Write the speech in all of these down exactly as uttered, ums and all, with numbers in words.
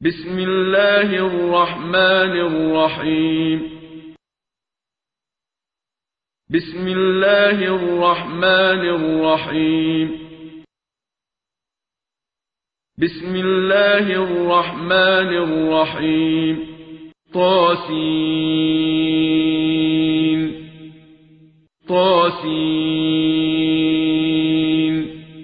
بسم الله الرحمن الرحيم بسم الله الرحمن الرحيم بسم الله الرحمن الرحيم طاسين طاسين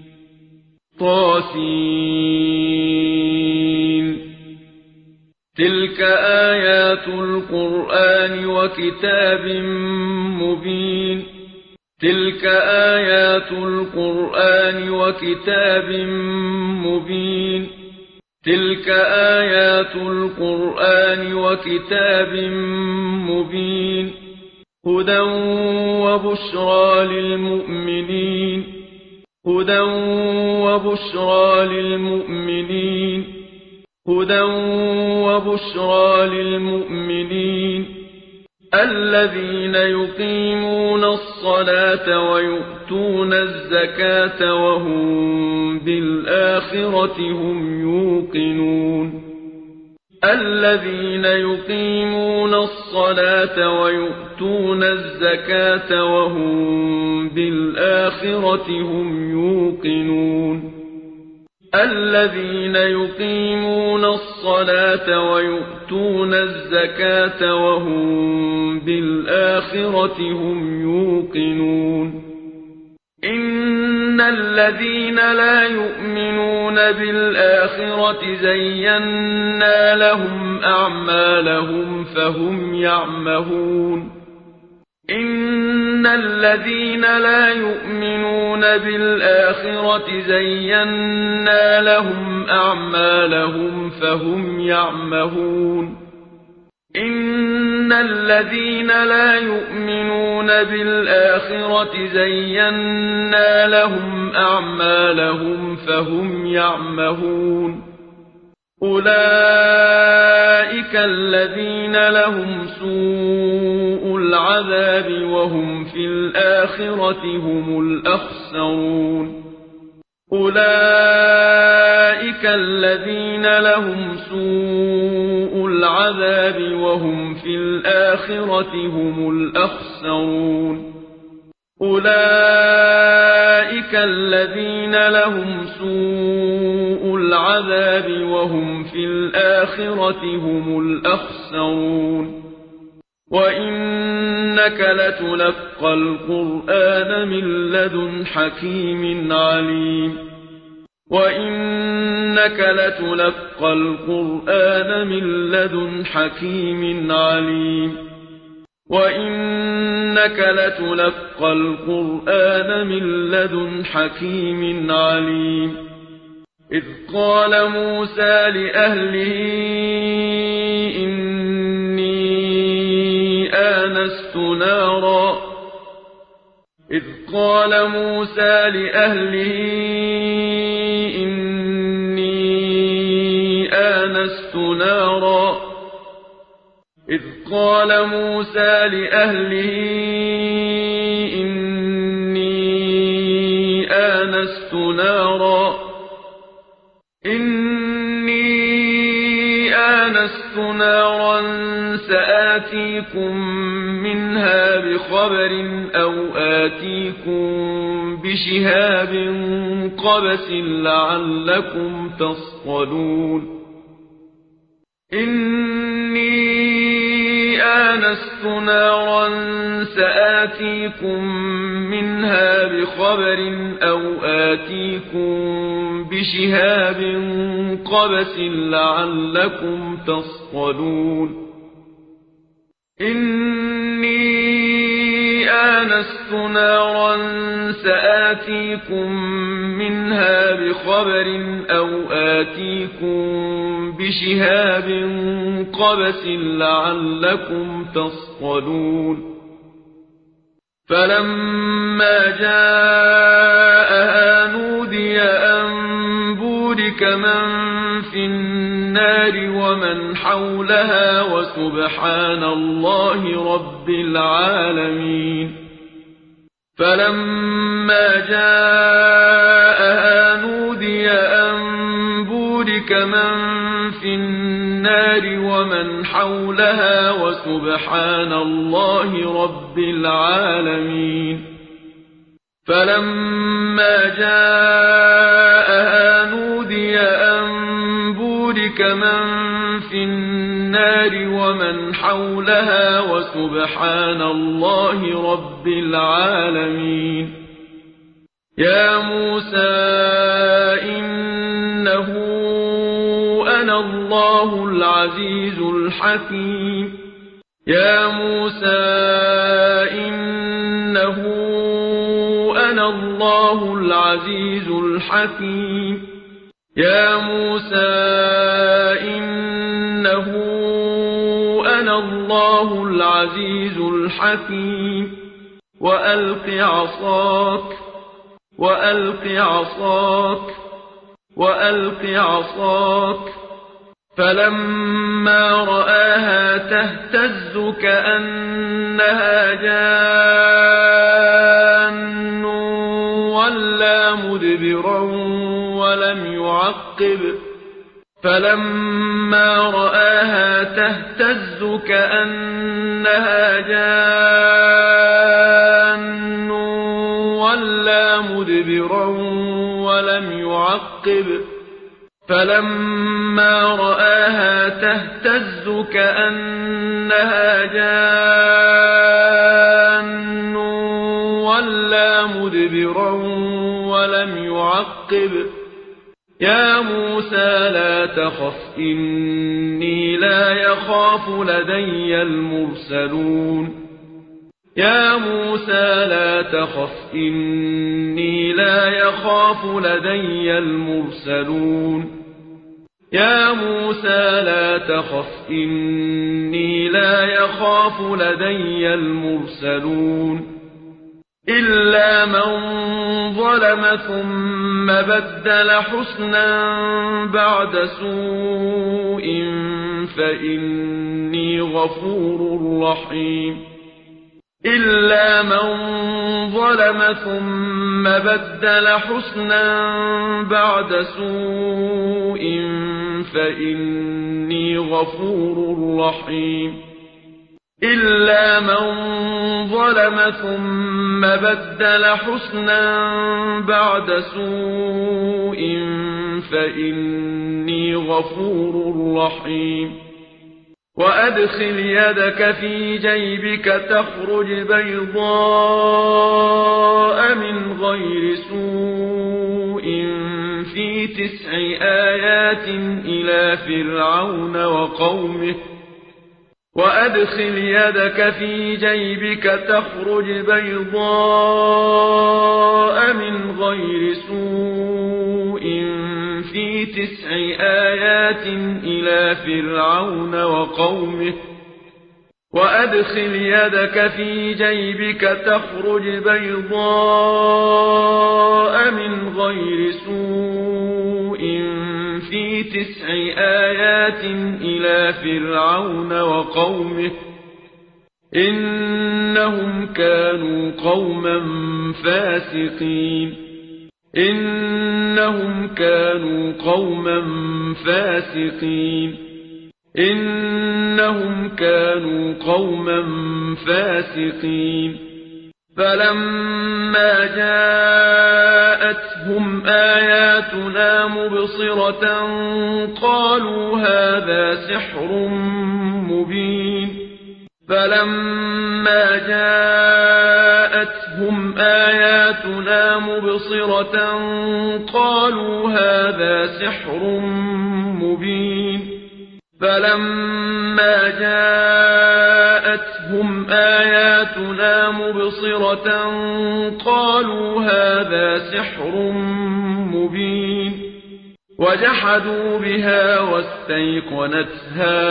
طاسين تلك آيات القرآن وكتاب مبين تلك آيات القرآن وكتاب مبين تلك آيات القرآن وكتاب مبين هدى وبشرى للمؤمنين هدى وبشرى للمؤمنين هدى وبشرى للمؤمنين الذين يقيمون الصلاة ويؤتون الزكاة وهم بالآخرة هم يوقنون الذين يقيمون الصلاة ويؤتون الزكاة وهم بالآخرة هم يوقنون الذين يقيمون الصلاة ويؤتون الزكاة وهم بالآخرة هم يوقنون إن الذين لا يؤمنون بالآخرة زينا لهم أعمالهم فهم يعمهون إن الذين لا يؤمنون بالآخرة زينا لهم أعمالهم فهم يعمهون إن الذين لا يؤمنون بالآخرة زينا لهم أعمالهم فهم يعمهون أولئك الذين لهم سوء العذاب وهم في الآخرة هم الأخسرون أولئك الذين لهم سوء العذاب وهم في الآخرة هم الأخسرون أولئك الذين لهم سوء العذاب وهم في الآخرة هم الأخسرون وإنك لتلقى القرآن من لدن حكيم عليم وإنك لتلقى القرآن من لدن حكيم عليم وإنك لتلقى القرآن من لدن حكيم عليم إذ قال موسى لأهله إني آنست نارا إذ قال موسى لأهله إني آنست نارا إذ قال موسى لأهله إني آنست نارا إني آنست نارا سآتيكم منها بخبر أو آتيكم بشهاب قبس لعلكم تصطلون إني آنست نارا سآتيكم منها بخبر أو آتيكم بشهاب قبس لعلكم تصطلون إني آنست نارا سآتيكم منها بخبر أو آتيكم بشهاب قبس لعلكم تصطلون فلما جاءها نودي أن بورك من في النار ومن حولها وسبحان الله رب العالمين فلما جاءها نودي أن بورك من في النار ومن حولها وسبحان الله رب العالمين فلما جاءها نودي أن بورك من في النار ومن حولها وسبحان الله رب العالمين يا موسى إنه أنا الله العزيز الحكيم يا موسى إنه أنا الله العزيز الحكيم يا موسى إنه أنا الله العزيز الحكيم وألق عصاك وألق عصاك وألق عصاك فلما رآها تهتز كأنها جان ولا مدبرا ولم يعقب فلما رآها تهتز كأنها جان ولا مدبرا ولم يعقب فلما رآها تهتز كأنها جان ولا مدبرا ولم يعقب يا موسى لا تخف إني لا يخاف لدي المرسلون يا موسى لا تخف إني لا يخاف لدي المرسلون يا موسى لا تخف إني لا يخاف لدي المرسلون إلا من ظلم ثم بدل حسنا بعد سوء فإني غفور رحيم إلا من ظلم ثم بدل حسنا بعد سوء فإني غفور رحيم إلا من ظلم ثم بدل حسنا بعد سوء فإني غفور رحيم وأدخل يدك في جيبك تخرج بيضاء من غير سوء في تسع آيات إلى فرعون وقومه وأدخل يدك في جيبك تخرج بيضاء من غير سوء في تسع آيات إلى فرعون وقومه وأدخل يدك في جيبك تخرج بيضاء من غير سوء في تسع آيات إلى فرعون وقومه إنهم كانوا قوما فاسقين إنهم كانوا قوما فاسقين إنهم كانوا قوما فاسقين فلما جاءتهم آياتنا مبصرة قالوا هذا سحر مبين فلما جاءتهم آياتنا مبصرة قالوا هذا سحر مبين فلما جاءتهم آياتنا مبصرة قالوا هذا سحر مبين وجحدوا بها واستيقنتها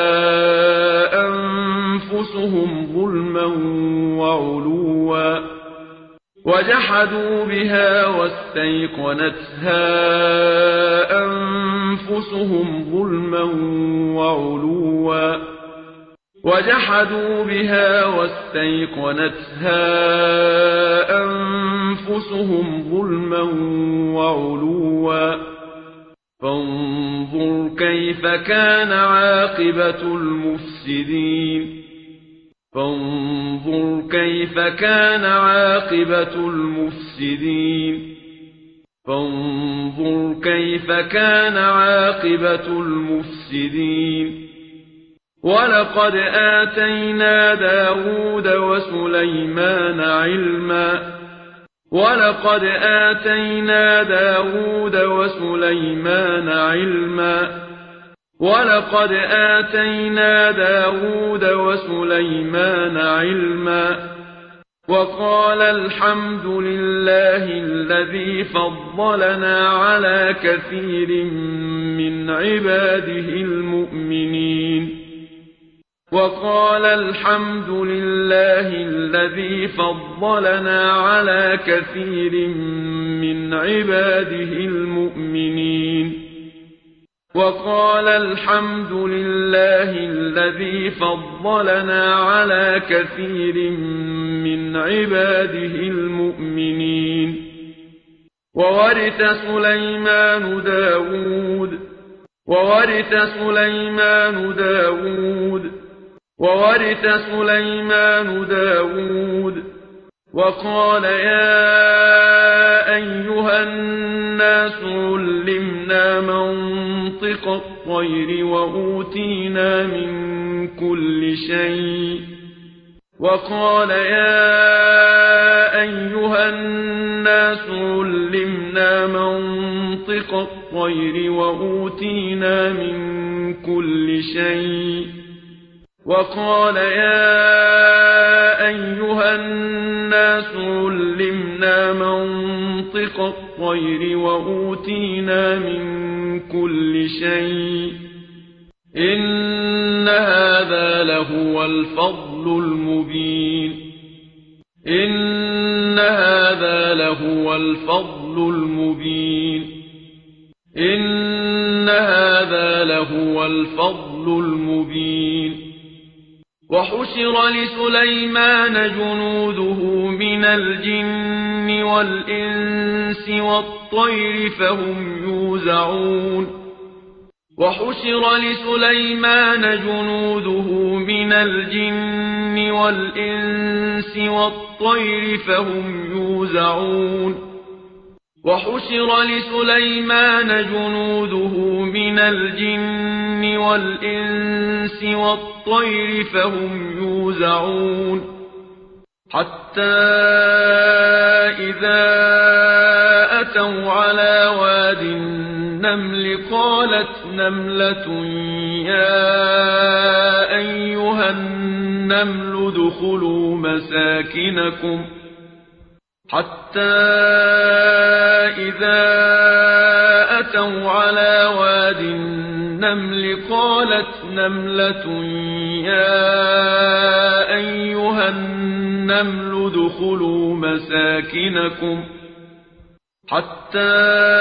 أنفسهم ظلما وعلوا وجحدوا بها واستيقنتها أنفسهم ظلما وعلوا وجحدوا بها واستيقنتها أنفسهم ظلما وعلوا فانظر كيف كان عاقبة المفسدين فانظر كيف كان عاقبة المفسدين فانظر كيف كان عاقبة المفسدين ولقد آتينا داود وسليمان علما ولقد آتينا داود وسليمان علما ولقد آتينا داود وسليمان علما وقال الحمد لله الذي فضلنا على كثير من عباده المؤمنين وقال الحمد لله الذي فضلنا على كثير من عباده المؤمنين وقال الحمد لله الذي فضلنا على كثير من عباده المؤمنين وورث سليمان داود وورث سليمان داود وورث سليمان داود وقال يا أيها الناس علمنا منطق الطير وأوتينا من كل شيء وقال يا أيها الناس علمنا منطق الطير وأوتينا من كل شيء وقال يا أيها الناس علمنا منطق الطير وأوتينا من كل شيء إن هذا لهو الفضل المبين إن هذا لهو الفضل المبين إن هذا لهو الفضل المبين وحشر لسليمان جنوده من الجن والإنس والطير فهم يوزعون وحشر لسليمان جنوده من الجن والإنس والطير فهم يوزعون وحشر لسليمان جنوده من الجن والإنس والطير فهم يوزعون حتى إذا أتوا على واد النمل قالت نملة يا أيها النمل ادخلوا مساكنكم حتى إذا أتوا على واد النمل قالت نملة يا أيها النمل ادخلوا مساكنكم حتى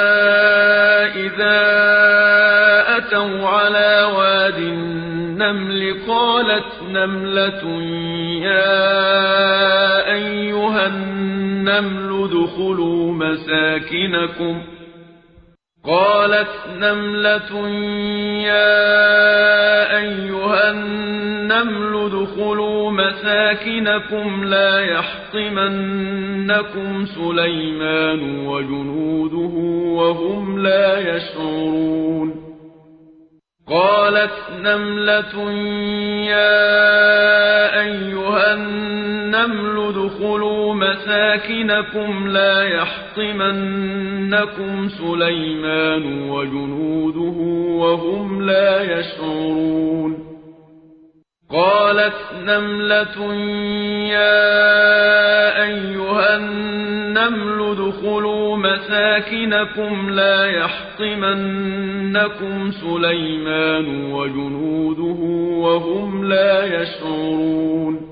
إذا أتوا على واد النمل قالت نملة يا أيها النمل ادخلوا مساكنكم قالت نملة يا أيها النمل ادخلوا مساكنكم لا يحطمنكم سليمان وجنوده وهم لا يشعرون قالت نملة يا أيها النمل ادخلوا مساكنكم لا يحطمنكم سليمان وجنوده وهم لا يشعرون قالت نملة يا أيها النمل ادخلوا مساكنكم لا يحطمنكم سليمان وجنوده وهم لا يشعرون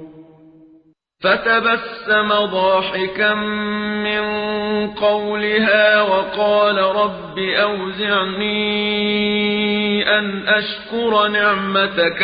فتبسم ضاحكا من قولها وقال رب أوزعني أن أشكر نعمتك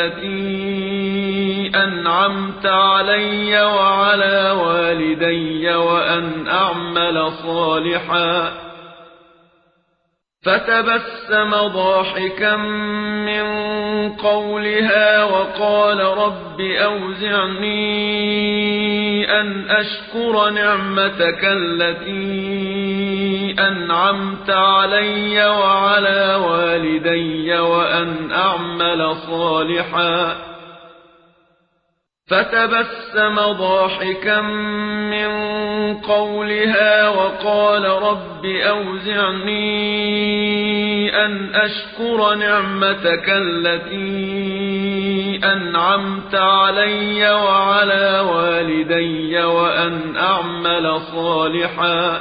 التي أنعمت علي وعلى والدي وأن أعمل صالحا فتبسم ضاحكا من قولها وقال رب أوزعني أن أشكر نعمتك التي أنعمت علي وعلى والدي وأن أعمل صالحا فتبسم ضاحكا من قولها وقال رب أوزعني أن أشكر نعمتك التي أنعمت علي وعلى والدي وأن أعمل صالحا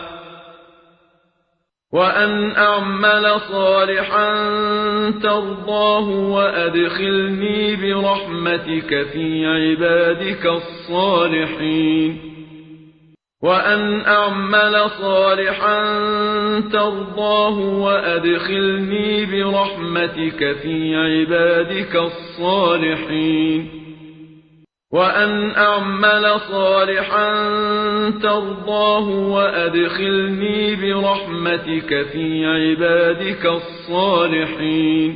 وأن أعمل صالحا ترضاه وأدخلني برحمتك في عبادك الصالحين وأن أعمل صالحا ترضاه وأدخلني برحمتك في عبادك الصالحين وأن أعمل صالحا ترضاه وأدخلني برحمتك في عبادك الصالحين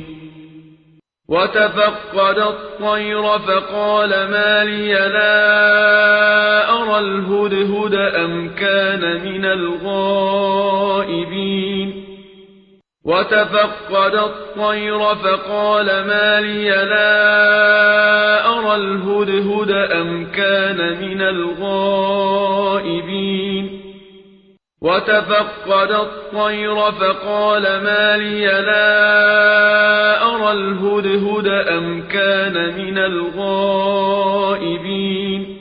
وتفقد الطير فقال ما لي لا أرى الهدهد أم كان من الغائبين وتفقد الطير فقال ما لي لا أرى الهدهد أم كان من الغائبين وتفقد الطير فقال ما لي لا أرى الهدهد أم كان من الغائبين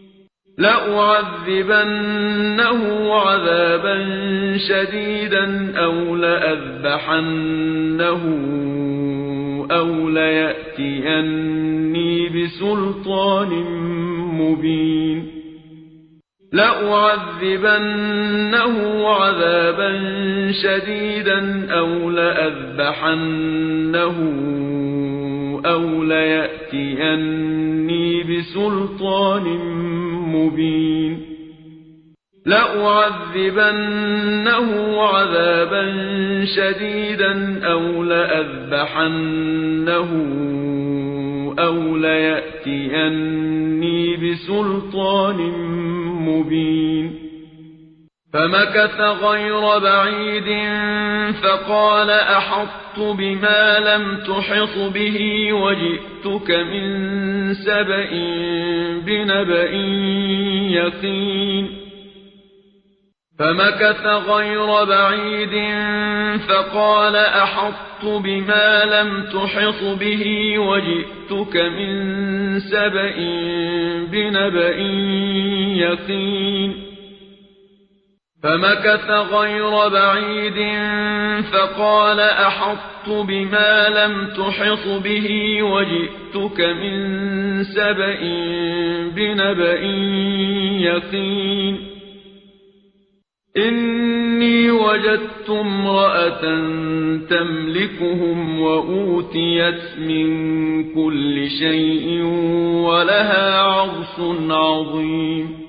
لأعذبنه عذابا شديدا أو لأذبحنه أو ليأتيني بسلطان مبين لأعذبنه عذابا شديدا أو لأذبحنه أو ليأتيني بسلطان مبين لأعذبنه عذابا شديدا أو لأذبحنه أو ليأتيني بسلطان مبين فمكث غير بعيد فقال أحطت بما لم تحط به وجئتك من سبأ بنبأ يقين فمكث غير بعيد فقال أحطت بما لم تحط به وجئتك من سبأ بنبأ يقين فمكث غير بعيد فقال أحطت بما لم تحط به وجئتك من سبأ بنبأ يقين إني وجدت امرأة تملكهم وأوتيت من كل شيء ولها عرش عظيم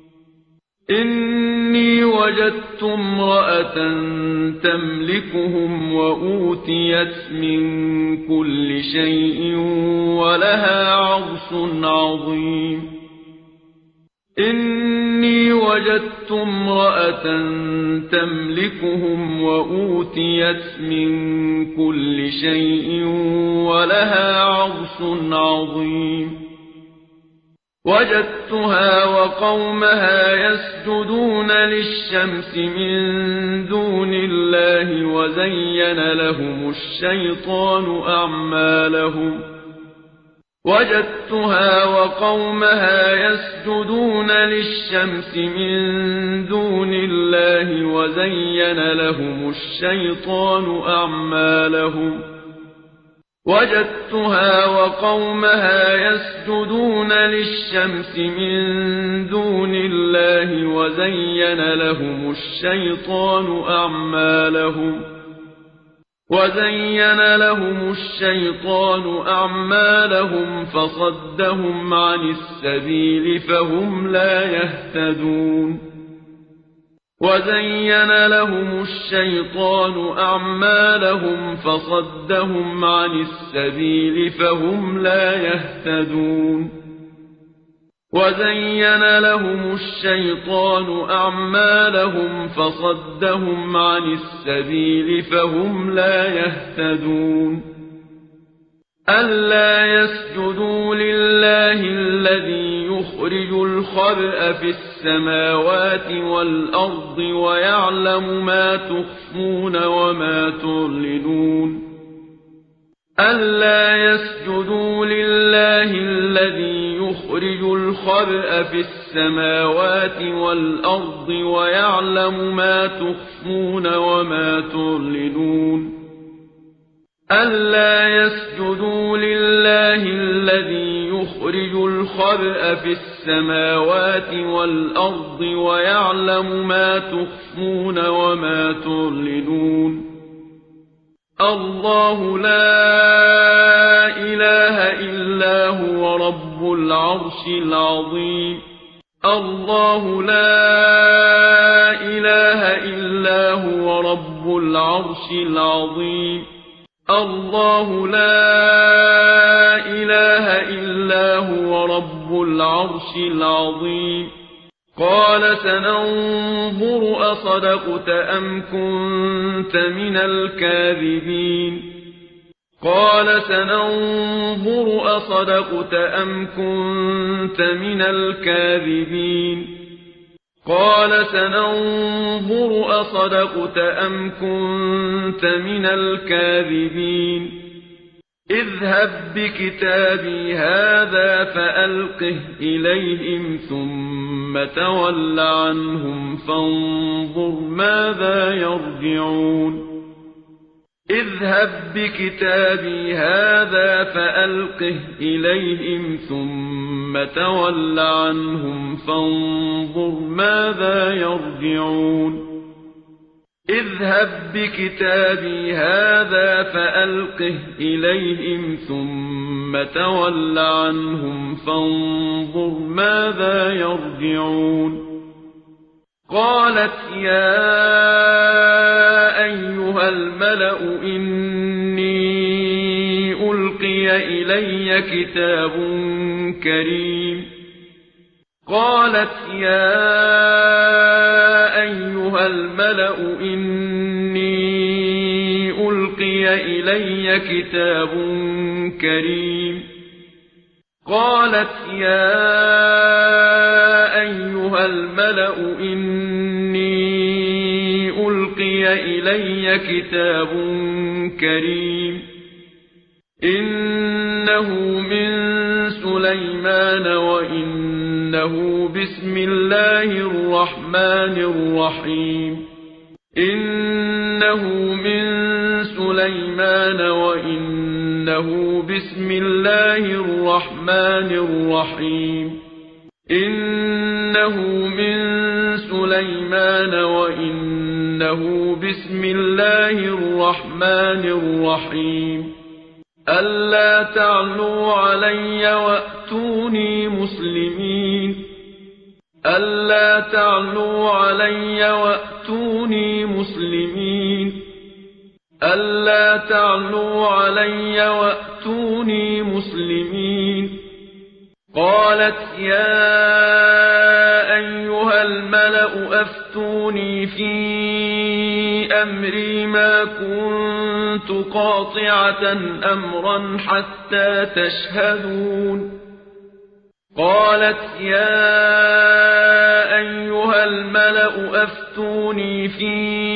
إني وجدت امرأة تملكهم وأوتيت من كل شيء ولها عرش عظيم إني وجدت امرأة تملكهم وأوتيت من كل شيء ولها عرش عظيم وجدتها وقومها يسجدون للشمس من دون الله وزين لهم الشيطان أعمالهم وجدتها وقومها يسجدون للشمس من دون الله وزين لهم الشيطان أعمالهم وجدتها وقومها يسجدون للشمس من دون الله وزين لهم الشيطان أعمالهم وزين لهم الشيطان أعمالهم فصدهم عن السبيل فهم لا يهتدون وزين لهم الشيطان أعمالهم فصدهم عن السبيل فهم لا يهتدون وزين لهم الشيطان أعمالهم فصدهم عن السبيل فهم لا يهتدون ألا يسجدوا لله الذي يخرج الخبأ في السماوات والأرض ويعلم ما تخفون وما تعلنون ألا يسجدوا لله الذي يخرج الخبأ في السماوات والأرض ويعلم ما تخفون وما تعلنون ألا يسجدوا لله الذي يخرج الخبأ في السماوات والأرض ويعلم ما تخفون وما تعلنون الله لا إله إلا هو رب العرش العظيم الله لا إله إلا هو رب العرش العظيم الله لا إله إلا هو رب العرش العظيم قال سننظر أصدقت أم كنت من الكاذبين قال سننظر أصدقت أم كنت من الكاذبين قال سننظر أصدقت أم كنت من الكاذبين اذهب بكتابي هذا فألقه إليهم ثم تول عنهم فانظر ماذا يرجعون اذهب بكتابي هذا فألقه إليهم ثم تول عنهم فانظر ماذا يرجعون اذهب بكتابي هذا فألقه إليهم ثم تول عنهم فانظر ماذا يرجعون قالت يا أيها الملأ إني ألقي إلي كتاب كريم قالت يا أيها الملأ إني ألقي إلي كتاب كريم قالت يا أيها الملأ إني ألقي إلي كتاب كريم إنه من سليمان وإنه بسم الله الرحمن الرحيم إنه من سليمان وإنه بسم الله الرحمن الرحيم إنه من سليمان وإنه بسم الله الرحمن الرحيم ألا تعلوا علي وأتوني مسلمين ألا تعلوا علي وأتوني مسلمين ألا تعلوا علي وأتوني مسلمين قالت يا أيها الملأ أفتوني في أمري ما كنت قاطعة أمرا حتى تشهدون قالت يا أيها الملأ أفتوني في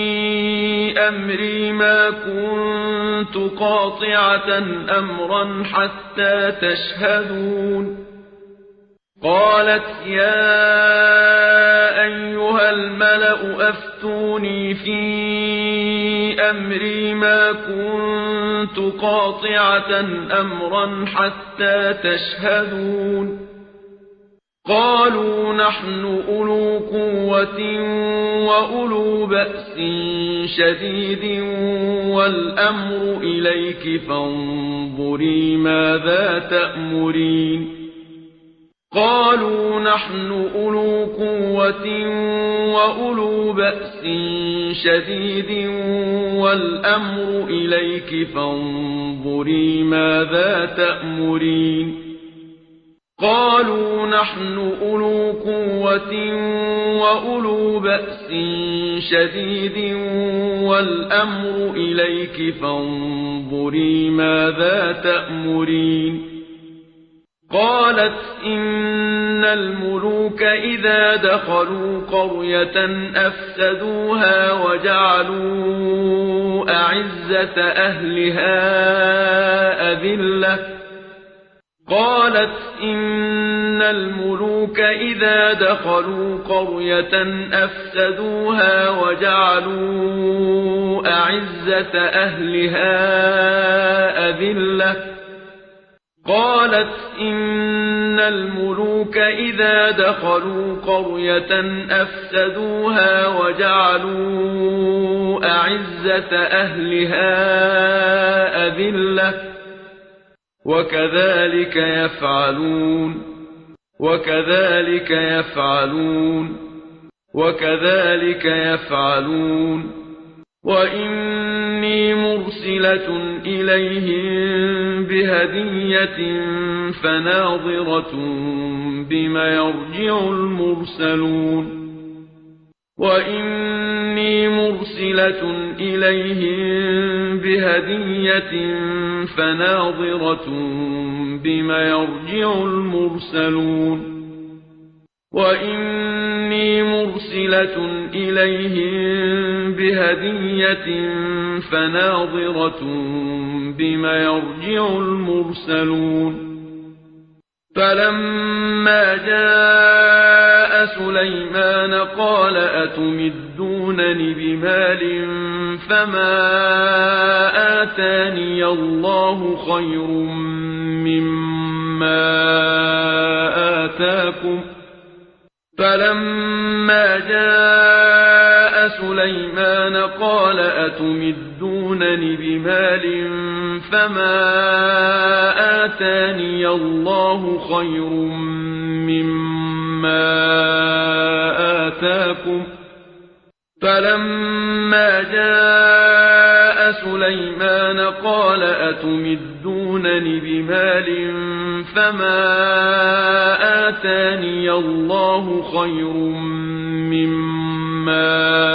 أمري ما كنت قاطعة أمرا حتى تشهدون قالت يا أيها الملأ أفتوني في أمري ما كنت قاطعة أمرا حتى تشهدون قالوا نحن أولو قوة وأولو بأس شديد والأمر إليك فانظري ماذا تأمرين قالوا نحن أولو قوة وأولو بأس شديد والأمر إليك فانظري ماذا تأمرين قالوا نحن أولو قوة وأولو بأس شديد والأمر إليك فانظري ماذا تأمرين قالت إن الملوك إذا دخلوا قرية أفسدوها وجعلوا أعزة أهلها أذلة قالت إن الملوك إذا دخلوا قرية أفسدوها وجعلوا أعزة أهلها أذلة قالت إن الملوك إذا دخلوا قرية أفسدوها وجعلوا أعزة أهلها أذلة وكذلك يفعلون وكذلك يفعلون وكذلك يفعلون وإني مرسلة إليهم بهدية فناظرة بما يرجع المرسلون وإني مرسلة إليهم بهدية فناظرة بما يرجع المرسلون وإني مرسلة إليهم بهدية فناظرة بما يرجع المرسلون فلما جاء سليمان قال أتمدونني بمال فما آتاني الله خير مما آتاكم فلما جاء سليمان قال أتمدونني بمال فما آتاني الله خير مما آتاكم فلما جاء سليمان قال أتمدونني بمال فما آتاني الله خير مما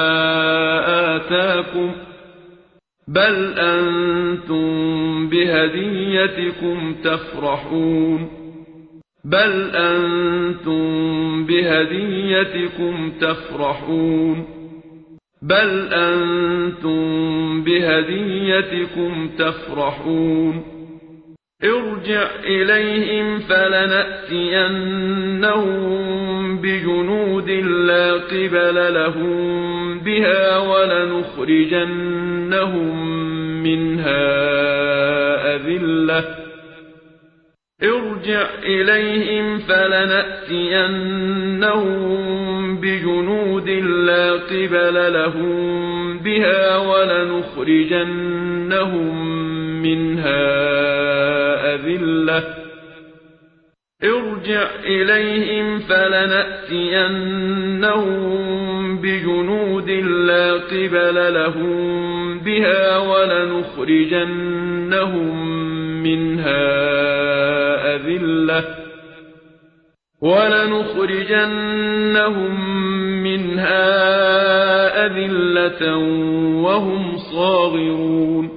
آتاكم بل أنتم بهديتكم تفرحون بل أنتم بهديتكم تفرحون بل أنتم بهديتكم تفرحون ارجع إليهم فلنأتينهم بجنود لا قبل لهم بها ولنخرجنهم منها أذلة ارجع إليهم فلنأتينهم بجنود لا قبل لهم بها ولنخرجنهم منها أذلة ارجع إليهم فلنأتينهم بجنود لا قبل لهم بها ولنخرجنهم منها أذلة ولنخرجنهم منها أذلة وهم صاغرون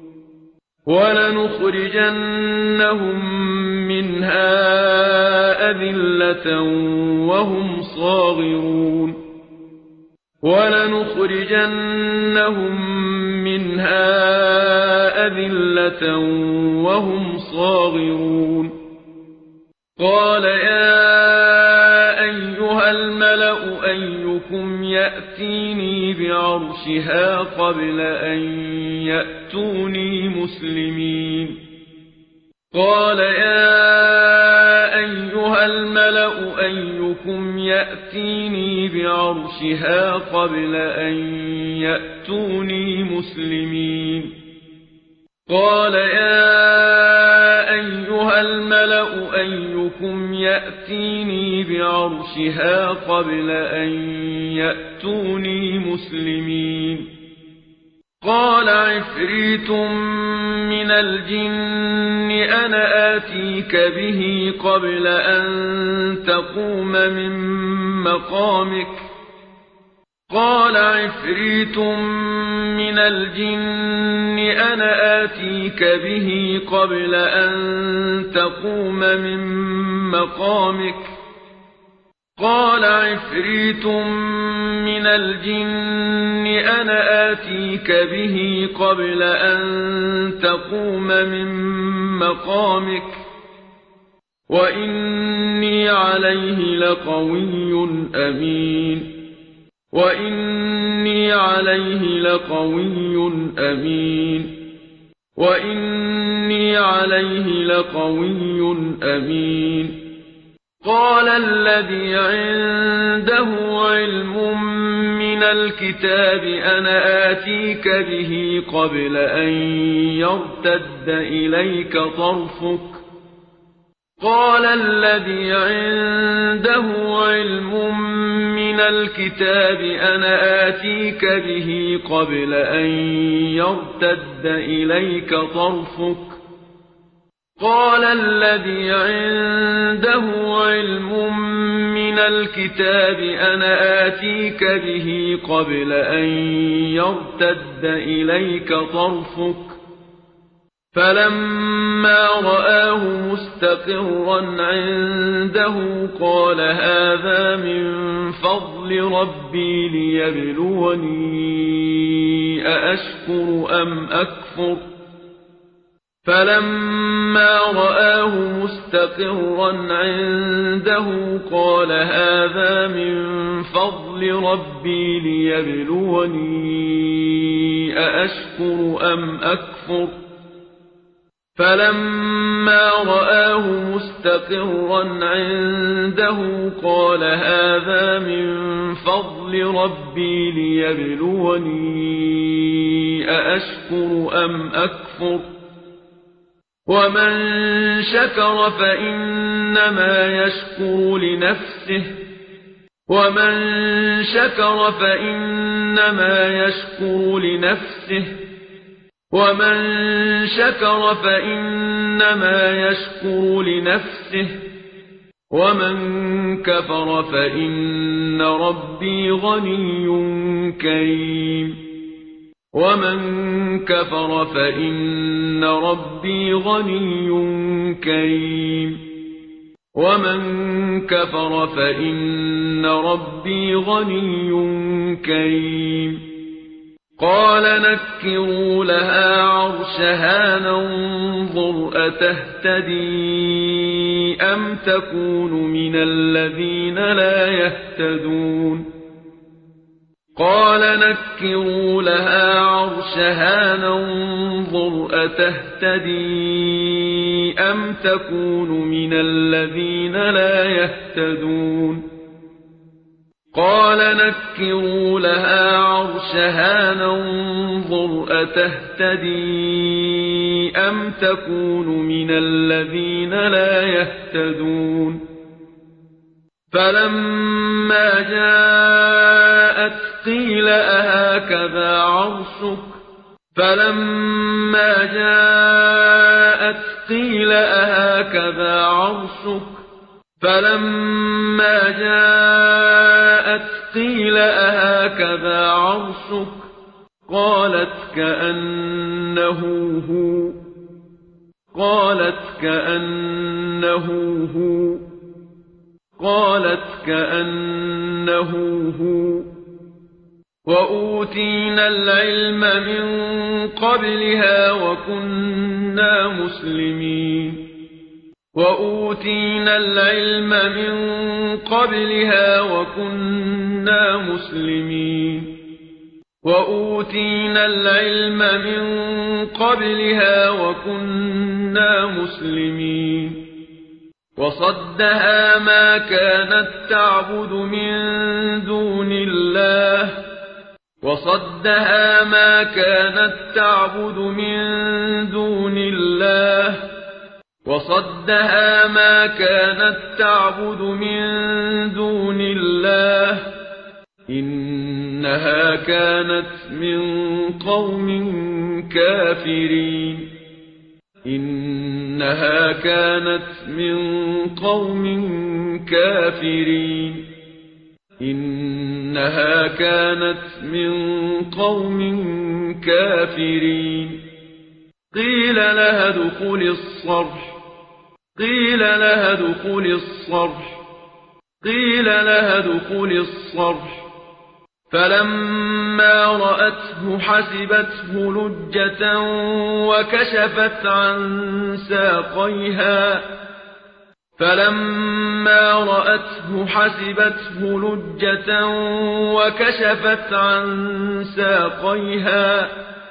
ولنخرجنهم منها أذلة وهم صاغرون ولنخرجنهم منها أذلة وهم صاغرون قال يا أيها الملأ أيكم يأتيني بعرشها قبل أن يأتوني مسلمين قال يا أيها الملأ أيكم يأتيني بعرشها قبل أن يأتوني مسلمين قال يا أيها الملأ أيكم يأتيني بعرشها قبل أن يأتوني مسلمين قال عفريت من الجن أنا آتيك به قبل أن تقوم من مقامك قال عفريت من الجن أنا آتيك به قبل أن تقوم من مقامك قال عفريت من الجن أنا آتيك به قبل أن تقوم من مقامك وإني عليه لقوي أمين وإني عليه لقوي أمين وإني عليه لقوي أمين قال الذي عنده علم من الكتاب أنا آتيك به قبل أن يرتد إليك طرفك قال الذي عنده علم من الكتاب أنا آتيك به قبل أن يرتد إليك طرفك قال الذي عنده علم من الكتاب أنا آتيك به قبل أن يرتد إليك طرفك فلما رآه مستقرا عنده قال هذا من فضل ربي ليبلوني أأشكر أم أكفر فلما رآه مستقرا عنده قال هذا من فضل ربي ليبلوني أأشكر أم أكفر فلما رآه مستقرا عنده قال هذا من فضل ربي ليبلوني أأشكر أم أكفر ومن شكر فإنما يشكر لنفسه ومن شكر فإنما يشكر لنفسه ومن شكر فإنما يشكر لنفسه ومن كفر فإن ربي غني كريم ومن كفر فإن ربي غني كريم ومن كفر فإن ربي غني كريم قال نكروا لها عرشها ننظر أتهتدي أم تكون من الذين لا يهتدون قال نكروا لها عرشها ننظر أتهتدي أم تكون من الذين لا يهتدون قال نكروا لها عرشها ننظر أتهتدي أم تكون من الذين لا يهتدون فلما جاءت قيل أهكذا عرشك فلما جاءت قيل أهكذا عرشك فلما جاءت قيل أهكذا عرشك قالت كأنه هو قالت كأنه هو قالت كأنه هو وأوتينا العلم من قبلها وكنا مسلمين وأوتينا العلم من قبلها وكنا مسلمين وأوتينا العلم من قبلها وكنا مسلمين وصدها ما كانت تعبد من دون الله وصدها ما كانت تعبد من دون الله وصد وصدها ما كانت تعبد من دون الله إنها كانت من قوم كافرين إنها كانت من قوم كافرين إنها كانت من قوم كافرين قيل لها ادخل الصرح قيل لها ادخل الصرح قيل لها ادخل الصرح فلما رأته حسبته لجة وكشفت عن ساقيها فلما رأته حسبته لجة وكشفت عن ساقيها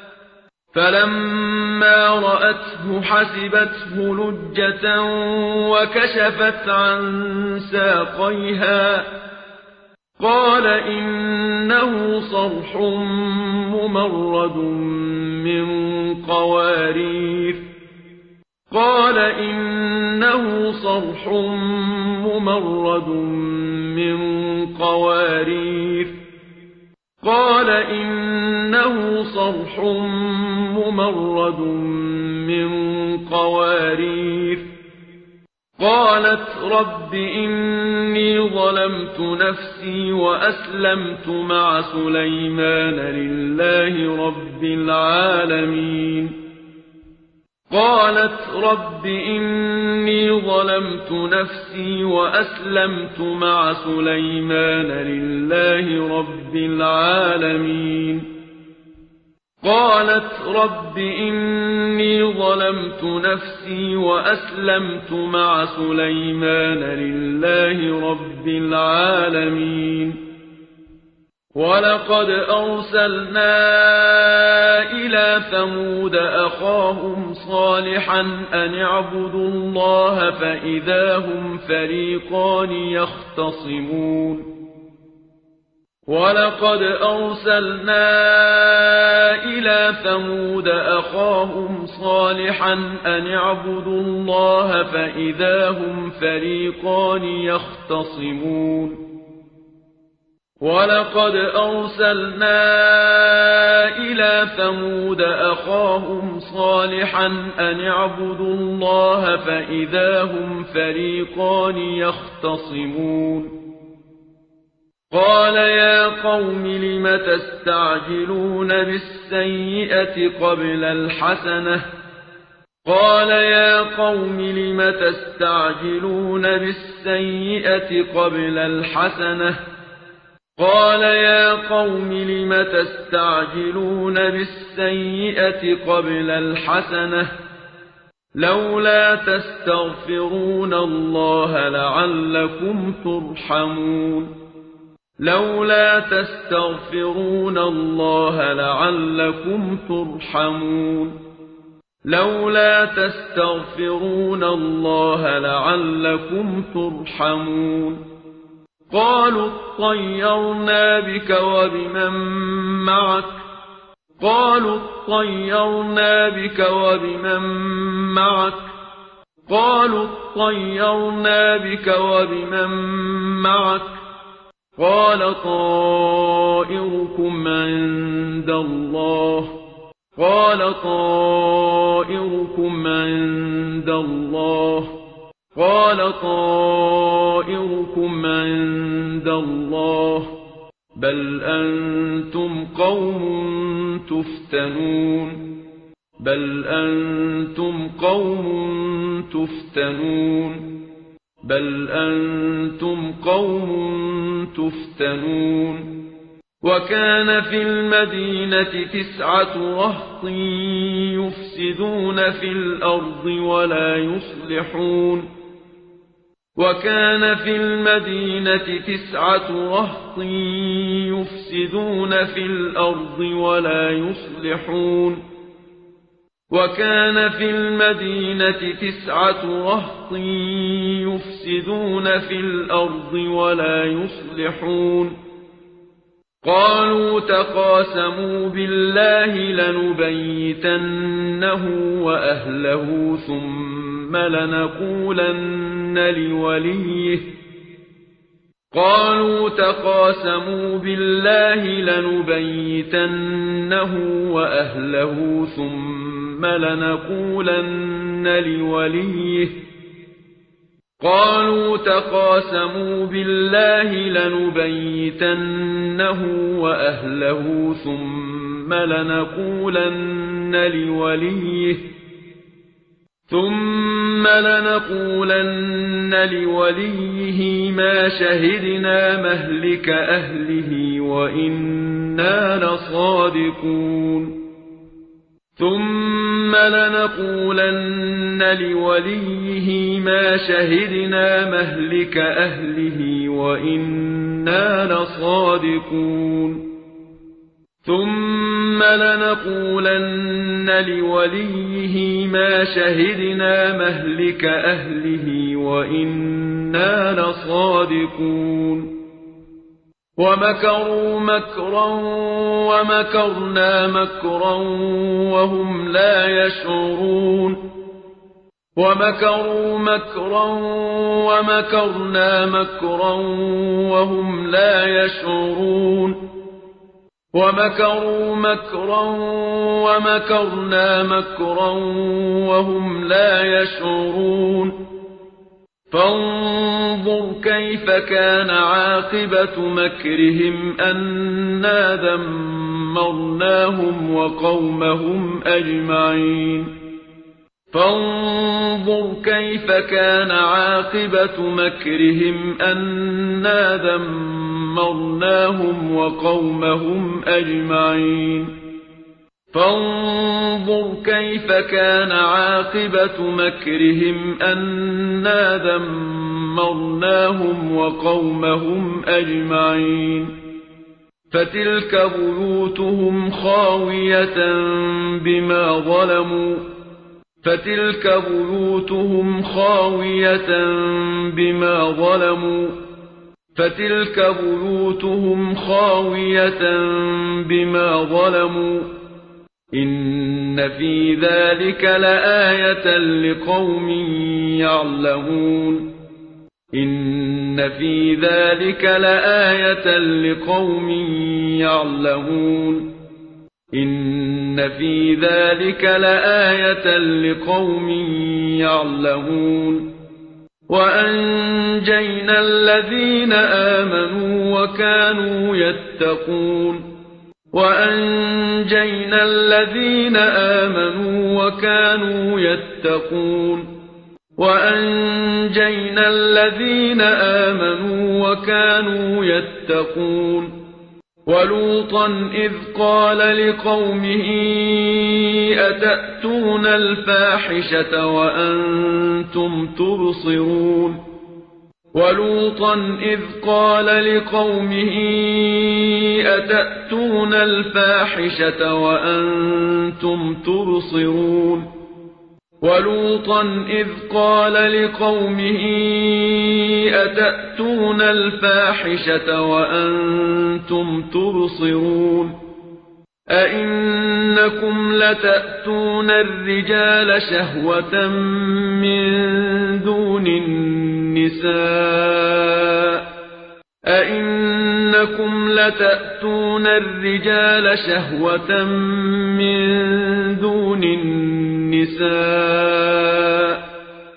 فلما رأته حسبته لجة وكشفت عن ساقيها قال إنه صرح ممرد من قوارير قال إنه صرح ممرد من قوارير قال إنه صرح ممرد من قوارير قالت رب إني ظلمت نفسي وأسلمت مع سليمان لله رب العالمين قالت رب إني ظلمت نفسي وأسلمت مع سليمان لله رب العالمين قالت رب إني ظلمت نفسي وأسلمت مع سليمان لله رب العالمين ولقد أرسلنا إلى ثمود أخاهم صالحا أن اعبدوا الله فإذا هم فريقان يختصمون ولقد أرسلنا إلى ثمود أخاهم صالحا أن اعبدوا الله فإذا هم فريقان يختصمون ولقد أرسلنا إلى ثمود أخاهم صالحا أن اعبدوا الله فإذا هم فريقان يختصمون قال يا قوم لم تستعجلون بالسيئة قبل الحسنة قال يا قوم لم تستعجلون بالسيئة قبل الحسنة قال يا قوم لم تستعجلون بالسيئة قبل الحسنة لولا تستغفرون الله لعلكم ترحمون لولا تستغفرون الله لعلكم ترحمون لولا تستغفرون الله لعلكم ترحمون قالوا اطيرنا بك وبمن معك قالوا اطيرنا بك وبمن معك قالوا اطيرنا بك وبمن معك قال طائركم عند الله قال طائركم عند الله قال طائركم عند الله بل أنتم قوم تفتنون بل أنتم قوم تفتنون بل أنتم قوم تفتنون وكان في المدينة تسعة رهط يفسدون في الأرض ولا يصلحون وكان في المدينة تسعة رهط يفسدون في الأرض ولا يصلحون وكان في المدينة تسعة رهط يفسدون في الأرض ولا يصلحون قالوا تقاسموا بالله لنبيتنه وأهله ثم ثم لنقولن لوليه قالوا تقاسموا بالله لنبيتنه وأهله ثم لنقولن لوليه قالوا تقاسموا بالله لنبيتنه وأهله ثم لنقولن لوليه ثم لنقولن لوليه ما شهدنا مهلك أهله وإنا لصادقون ثم لنقولن لوليه ما شهدنا مهلك أهله وإنا لصادقون ثم لنقولن لوليه ما شهدنا مهلك أهله وإنا لصادقون ومكروا مكرا ومكرنا مكرا وهم لا يشعرون ومكروا مكرا ومكرنا مكرا وهم لا يشعرون ومكروا مكرا ومكرنا مكرا وهم لا يشعرون فانظر كيف كان عاقبة مكرهم أنا دمرناهم وقومهم أجمعين فانظر كيف كان عاقبة مكرهم أنا دمرناهم وقومهم أجمعين فانظر كيف كان عاقبة مكرهم أنا دمرناهم وقومهم أجمعين فتلك بيوتهم خاوية بما ظلموا فتلك بيوتهم خاوية بما ظلموا فتلك بيوتهم خاوية بما ظلموا إن في ذلك لآية لقوم يعلمون إن في ذلك لآية لقوم يعلمون إن في ذلك لآية لقوم يعلمون وأنجينا الذين آمنوا وكانوا يتقون وأنجينا الذين آمنوا وكانوا يتقون وأنجينا الذين آمنوا وكانوا يتقون ولوطا إذ قال لقومه أتأتون الفاحشة وأنتم تبصرون ولوطا إذ قال لقومه أتأتون الفاحشة وأنتم تبصرون ولوطا إذ قال لقومه أتأتون الفاحشة وأنتم تبصرون أئنكم لتأتون الرجال شهوة من دون النساء أئنكم لتأتون الرجال شهوة من دون النساء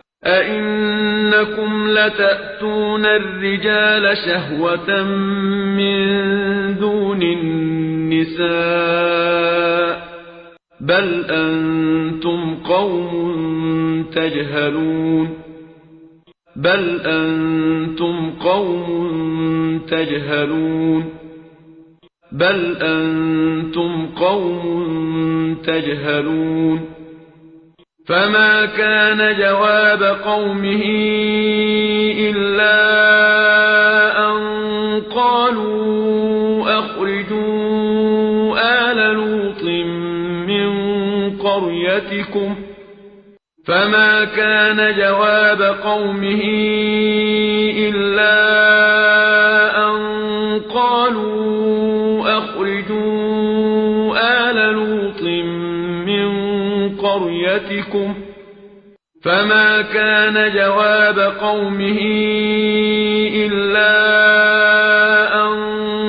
أئنكم لتأتون الرجال شهوة من دون النساء بل أنتم قوم تجهلون بل أنتم قوم تجهلون بل أنتم قوم تجهلون فما كان جواب قومه إلا أن قالوا أخرجوا آل لوط من قريتكم فما كان جواب قومه إلا أن قالوا أخرجوا آل لوط من قريتكم فما كان جواب قومه إلا أن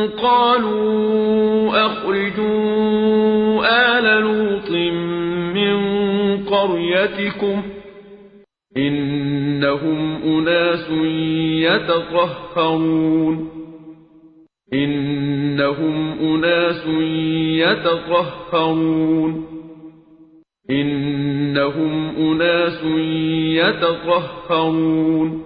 قالوا أخرجوا آل لوط من قريتكم إنهم أناس يتطهرون إنهم أناس يتطهرون إنهم أناس يتطهرون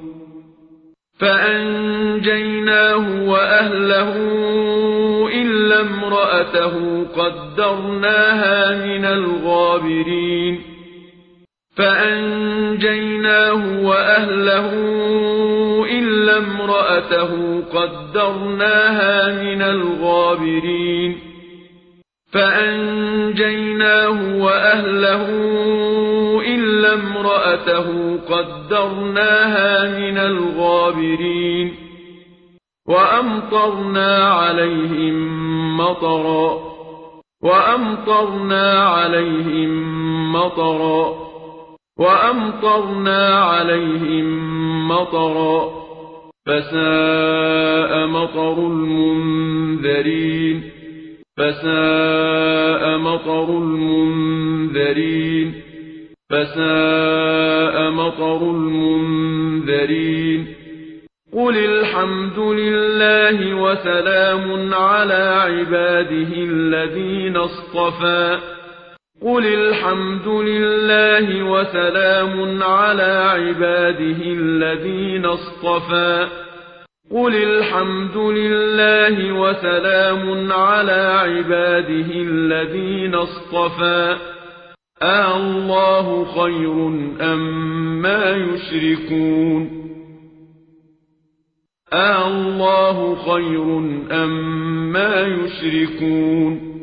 فأنجيناه وأهله إلا امرأته قدرناها من الغابرين فأنجيناه وأهله إلا امرأته قدرناها من الغابرين فأنجيناه وأهله إلا امرأته قدرناها من الغابرين وأمطرنا عليهم مطرا وأمطرنا عليهم مطرا وأمطرنا عليهم مطرا فساء مطر المنذرين فساء مطر المنذرين فساء مطر المنذرين قل الحمد لله وسلام على عباده الذين اصطفى قل الحمد لله وسلام على عباده الذين اصطفى قل الحمد لله وسلام على عباده الذين اصطفى أَاللَّهُ خير أم ما يشركون أَاللَّهُ خير أم ما يشركون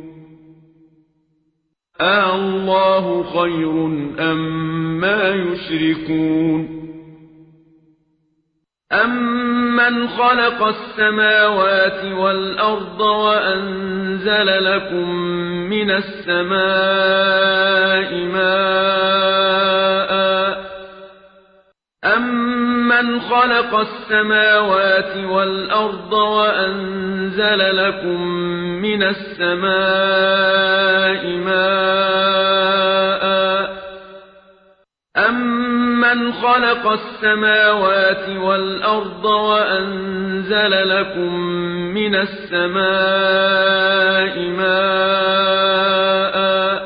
أَاللَّهُ خير أم ما يشركون أَمَّنْ خَلَقَ السَّمَاوَاتِ وَالْأَرْضَ وَأَنزَلَ لَكُم مِّنَ السَّمَاءِ مَاءً أَمَّنْ خَلَقَ السَّمَاوَاتِ وَالْأَرْضَ وَأَنزَلَ لَكُم مِّنَ السَّمَاءِ مَاءً أَمَّنْ خَلَقَ السَّمَاوَاتِ وَالْأَرْضَ وَأَنزَلَ لَكُم مِّنَ السَّمَاءِ مَاءً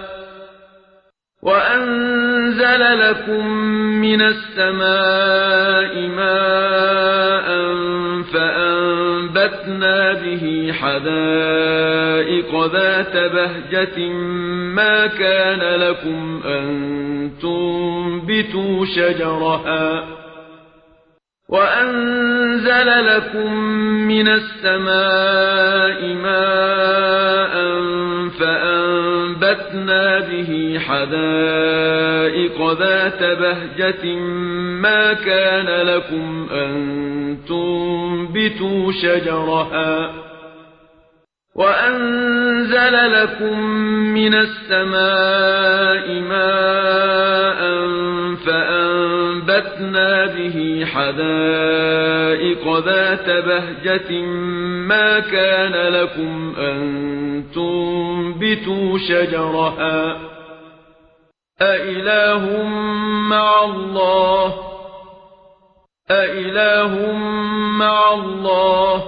وَأَنزَلَ لَكُم مِّنَ السَّمَاءِ مَاءً فَأَنبَتْنَا بِهِ حَدَائِقَ ذَاتَ بَهْجَةٍ مَا كَانَ لَكُمْ أَن تُنبِتُوا شَجَرَهَا وَأَنزَلَ لَكُم مِّنَ السَّمَاءِ مَاءً فَأَنبَتْنَا بِهِ حَدَائِقَ ذَاتَ بَهْجَةٍ مَا كَانَ لَكُمْ أَن تُنبِتُوا شَجَرَهَا وَأَنزَلَ لَكُم مِّنَ السَّمَاءِ مَاءً فَأَنبَتْنَا بِهِ حَدَائِقَ ذَاتَ بَهْجَةٍ مَا كَانَ لَكُمْ أَن تُنبِتُوا شَجَرَهَا أَإِلَٰهٌ مَّعَ اللَّهِ أَإِلَٰهٌ مَّعَ اللَّهِ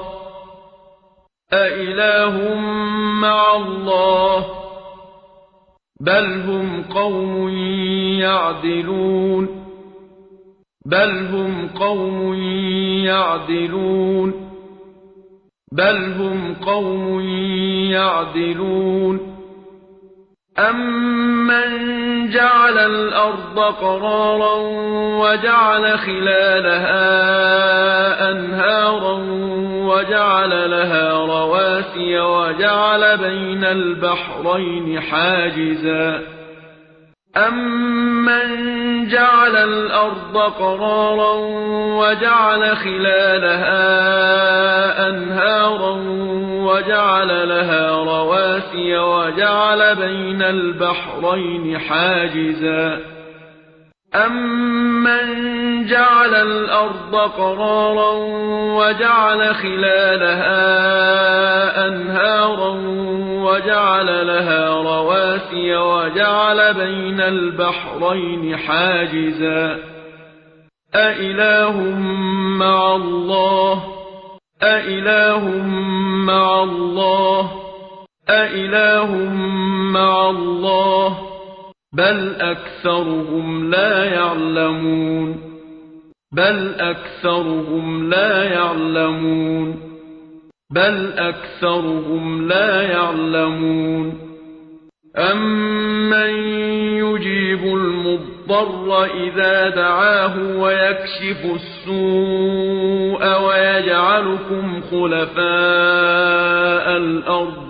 أَإِلَٰهٌ مَّعَ اللَّهِ بَلْ هُمْ قَوْمٌ يَعْدِلُونَ بَلْ هُمْ قَوْمٌ يَعْدِلُونَ بَلْ هُمْ قَوْمٌ يَعْدِلُونَ أَمَّنْ جَعَلَ الْأَرْضَ قَرَارًا وَجَعَلَ خِلَالَهَا أَنْهَارًا وَجَعَلَ لَهَا رَوَاسِيَ وَجَعَلَ بَيْنَ الْبَحْرَيْنِ حَاجِزًا أَمَّنْ جَعَلَ الْأَرْضَ قَرَارًا وَجَعَلَ خِلَالَهَا أَنْهَارًا وَجَعَلَ لَهَا رَوَاسِيَ وَجَعَلَ بَيْنَ الْبَحْرَيْنِ حَاجِزًا أَمَّن جَعَلَ الْأَرْضَ قَرَارًا وَجَعَلَ خِلَالَهَا أَنْهَارًا وَجَعَلَ لَهَا رَوَاسِيَ وَجَعَلَ بَيْنَ الْبَحْرَيْنِ حَاجِزًا أَإِلَٰهٌ مَّعَ اللَّهِ أَإِلَٰهٌ مَّعَ اللَّهِ أَإِلَٰهٌ مَّعَ اللَّهِ بَلْ أَكْثَرُهُمْ لَا يَعْلَمُونَ بَلْ أَكْثَرُهُمْ لَا يَعْلَمُونَ بَلْ أَكْثَرُهُمْ لَا يَعْلَمُونَ أَمَّن يُجِيبُ الْمُضْطَرَّ إِذَا دَعَاهُ وَيَكْشِفُ السُّوءَ وَيَجْعَلُكُمْ خُلَفَاءَ الْأَرْضِ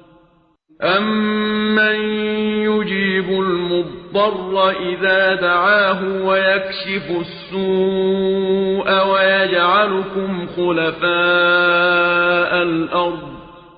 أَمَّن يُجِيبُ الْمُضْطَرَّ إِذَا دَعَاهُ وَيَكْشِفُ السُّوءَ وَيَجْعَلُكُمْ خُلَفَاءَ الْأَرْضِ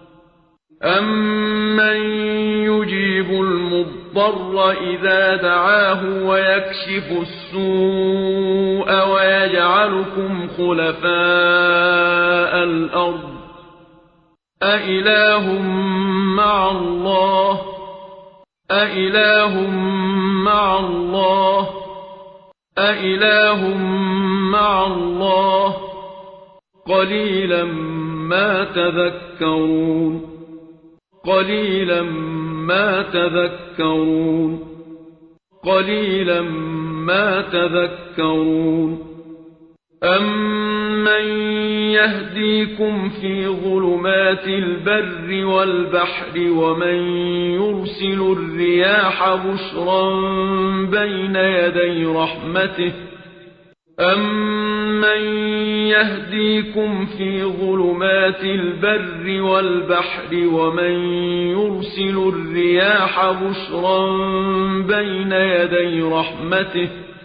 أَمَّن يُجِيبُ الْمُضْطَرَّ إِذَا دَعَاهُ وَيَكْشِفُ السُّوءَ وَيَجْعَلُكُمْ خُلَفَاءَ الْأَرْضِ أَإِلَٰهٌ مَّعَ اللَّهِ أَإِلَٰهٌ مَّعَ اللَّهِ أَإِلَٰهٌ مَّعَ اللَّهِ قَلِيلًا مَّا تَذَكَّرُونَ قَلِيلًا مَّا تَذَكَّرُونَ قَلِيلًا مَّا تَذَكَّرُونَ أَمَّن يَهْدِيكُمْ فِي ظُلُمَاتِ الْبَرِّ وَالْبَحْرِ وَمَن يُرْسِلُ الرِّيَاحَ بُشْرًا بَيْنَ يَدَيْ رَحْمَتِهِ أَمَّن يَهْدِيكُمْ فِي ظُلُمَاتِ الْبَرِّ وَالْبَحْرِ وَمَن يُرْسِلُ الرِّيَاحَ بُشْرًا بَيْنَ يَدَيْ رَحْمَتِهِ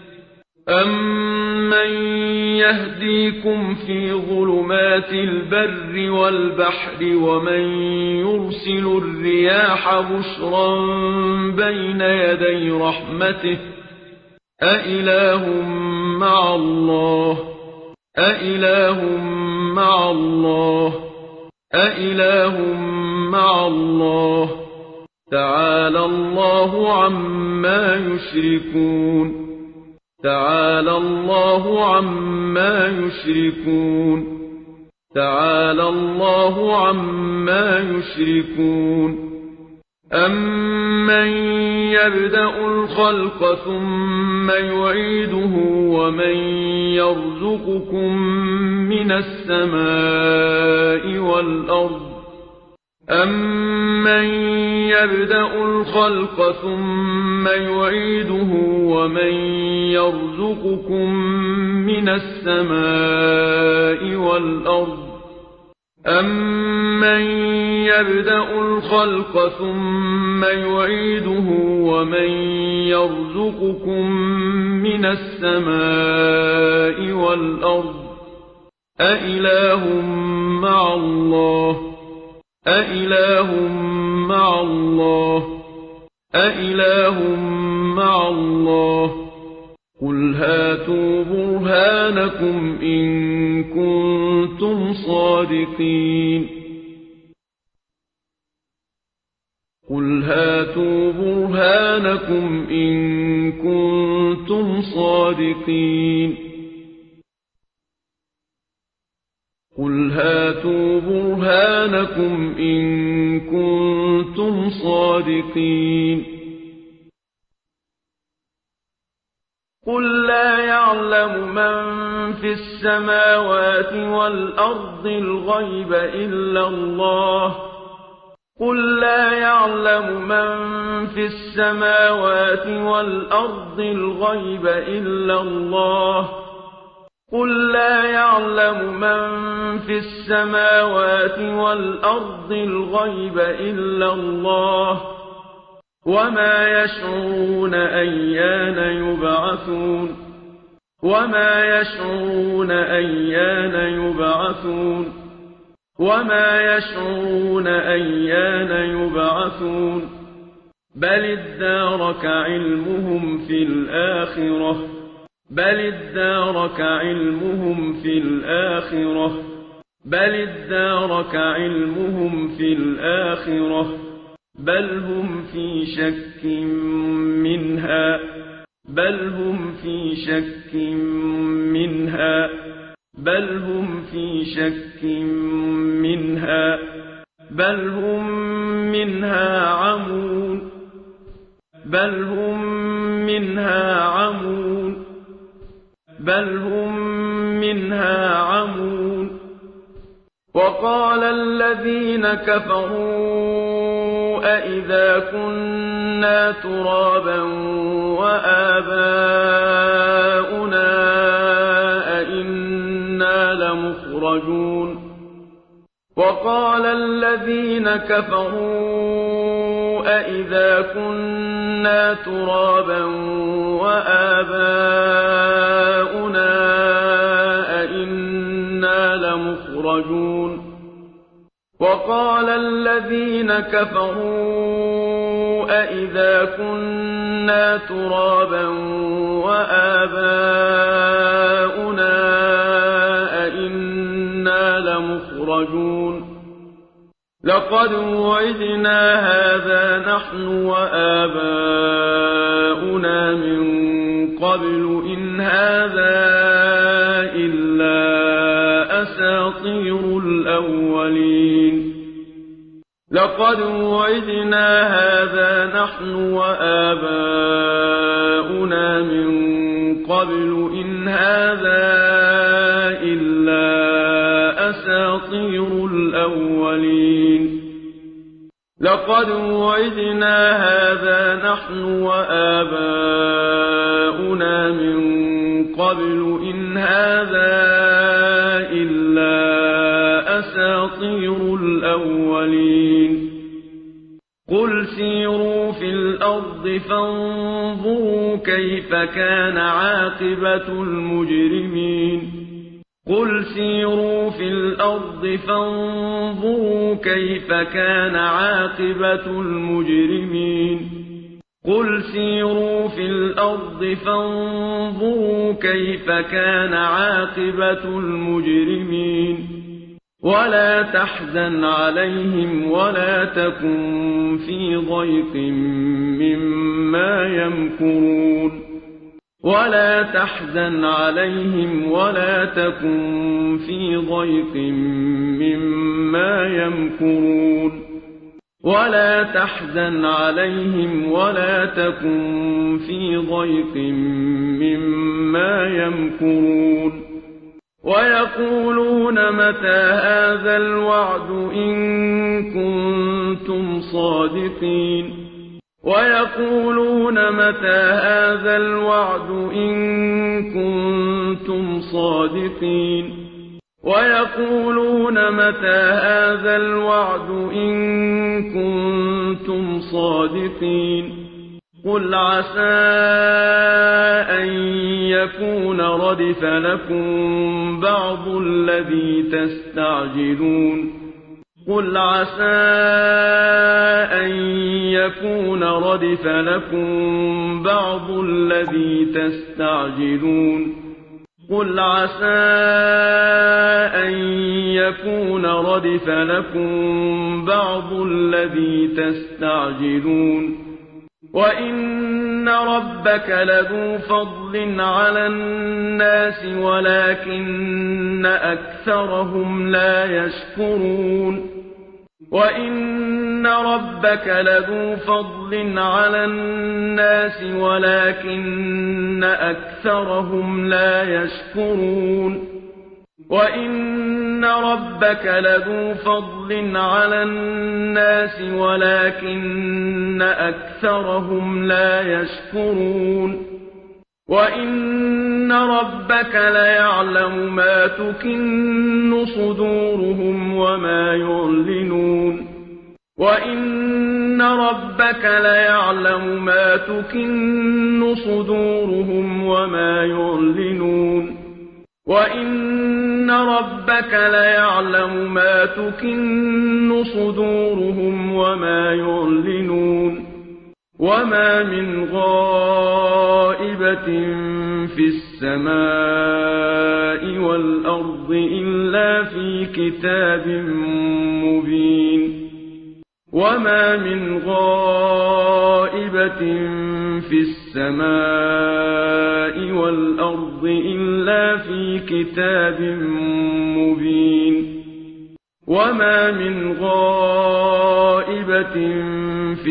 أَمَّن يَهْدِيكُمْ فِي ظُلُمَاتِ الْبَرِّ وَالْبَحْرِ وَمَن يُرْسِلُ الرِّيَاحَ بُشْرًا بَيْنَ يَدَيْ رَحْمَتِهِ أَإِلَٰهٌ مَّعَ اللَّهِ أَإِلَٰهٌ مَّعَ اللَّهِ أَإِلَٰهٌ مَّعَ اللَّهِ تَعَالَى اللَّهُ عَمَّا يُشْرِكُونَ تَعَالَى اللَّهُ عَمَّا يُشْرِكُونَ تَعَالَى اللَّهُ عَمَّا يُشْرِكُونَ أَمَّن يَبْدَأُ الْخَلْقَ ثُمَّ يُعِيدُهُ وَمَن يَرْزُقُكُم مِّنَ السَّمَاءِ وَالْأَرْضِ أَمَّن يَبْدَأُ الْخَلْقَ ثُمَّ يُعِيدُهُ وَمَن يَرْزُقُكُم مِّنَ السَّمَاءِ وَالْأَرْضِ أَمَّن يَبْدَأُ الْخَلْقَ ثُمَّ يُعِيدُهُ وَمَن يَرْزُقُكُم مِّنَ السَّمَاءِ وَالْأَرْضِ أَإِلَٰهٌ مَّعَ اللَّهِ أَإِلَٰهٌ مَّعَ اللَّهِ أَإِلَٰهٌ مَّعَ اللَّهِ قُلْ هَاتُوا بُرْهَانَكُمْ إِن كُنتُمْ صَادِقِينَ قُلْ هَاتُوا بُرْهَانَكُمْ إِن كُنتُمْ صَادِقِينَ قُلْ هَاتُوا بُرْهَانَكُمْ إِن كُنتُمْ صَادِقِينَ قُل لَّا يَعْلَمُ مَن فِي السَّمَاوَاتِ وَالْأَرْضِ الْغَيْبَ إِلَّا اللَّهُ قُل لَّا يَعْلَمُ مَن فِي السَّمَاوَاتِ وَالْأَرْضِ الْغَيْبَ إِلَّا اللَّهُ قُل لَّا يَعْلَمُ مَن فِي السَّمَاوَاتِ وَالْأَرْضِ الْغَيْبَ إِلَّا اللَّهُ وَمَا يَشْعُرُونَ أَيَّانَ يُبْعَثُونَ وَمَا يَشْعُرُونَ أَيَّانَ يُبْعَثُونَ وَمَا يَشْعُرُونَ أَيَّانَ يُبْعَثُونَ بل ادارك علمهم في الآخرة بل ادارك علمهم في الآخرة بل ادارك علمهم في الآخرة بل هم في شك منها بل هم في شك منها بل هم في شك منها بل هم منها عمون بل هم منها عمون بل هم منها عمون وقال الذين كفروا أئذا كنا ترابا وآباؤنا أئنا لمخرجون وقال الذين كفروا أئذا كنا ترابا وآباؤنا أئنا لمخرجون وقال الذين كفروا أئذا كنا ترابا وآباؤنا أئنا لمخرجون لقد وعدنا هذا نحن وآباؤنا من قبل إن هذا إلا أساطير الأولين لقد وعدنا هذا نحن وآباؤنا من قبل إن هذا إلا أساطير الأولين لقد وعدنا هذا نحن وآباؤنا من قبل إن هذا إلا أساطير الأولين قل سيروا في الأرض فانظروا كيف كان عاقبة المجرمين قل سيروا في الأرض فانظروا كيف كان عاقبة المجرمين قل سيروا في الأرض فانظروا كيف كان عاقبة المجرمين ولا تحزن عليهم ولا تكن في ضيق مما يمكرون ولا تحزن عليهم ولا تكن في ضيق مما يمكرون ولا تحزن عليهم ولا تكن في ضيق مما يمكرون ويقولون متى هذا الوعد إن كنتم صادقين ويقولون متى هذا الوعد إن كنتم صادقين ويقولون متى هذا الوعد إن كنتم صادقين قل عسى أن يكون ردف لكم بعض الذي تستعجلون قل عسى أن يكون ردف لكم بعض الذي تستعجلون قل عسى أن يكون ردف لكم بعض الذي تستعجلون وإن ربك لذو فضل على الناس ولكن أكثرهم لا يشكرون وإن ربك لذو فضل على الناس ولكن أكثرهم لا يشكرون وَإِنَّ رَبَّكَ لَذُو فَضْلٍ عَلَى النَّاسِ وَلَكِنَّ أَكْثَرَهُمْ لَا يَشْكُرُونَ وَإِنَّ رَبَّكَ لَيَعْلَمُ مَا تُكِنُّ صُدُورُهُمْ وَمَا يُعْلِنُونَ وَإِنَّ رَبَّكَ لَيَعْلَمُ مَا تُكِنُّ صُدُورُهُمْ وَمَا يُعْلِنُونَ وَإِنَّ رَبَّكَ لَيَعْلَمُ مَا تُكِنُّ صُدُورُهُمْ وَمَا يُعْلِنُونَ وما من غائبة في السماء والأرض إلا في كتاب مبين وما من غائبة في السماء والأرض إلا في كتاب مبين وما من غائبة في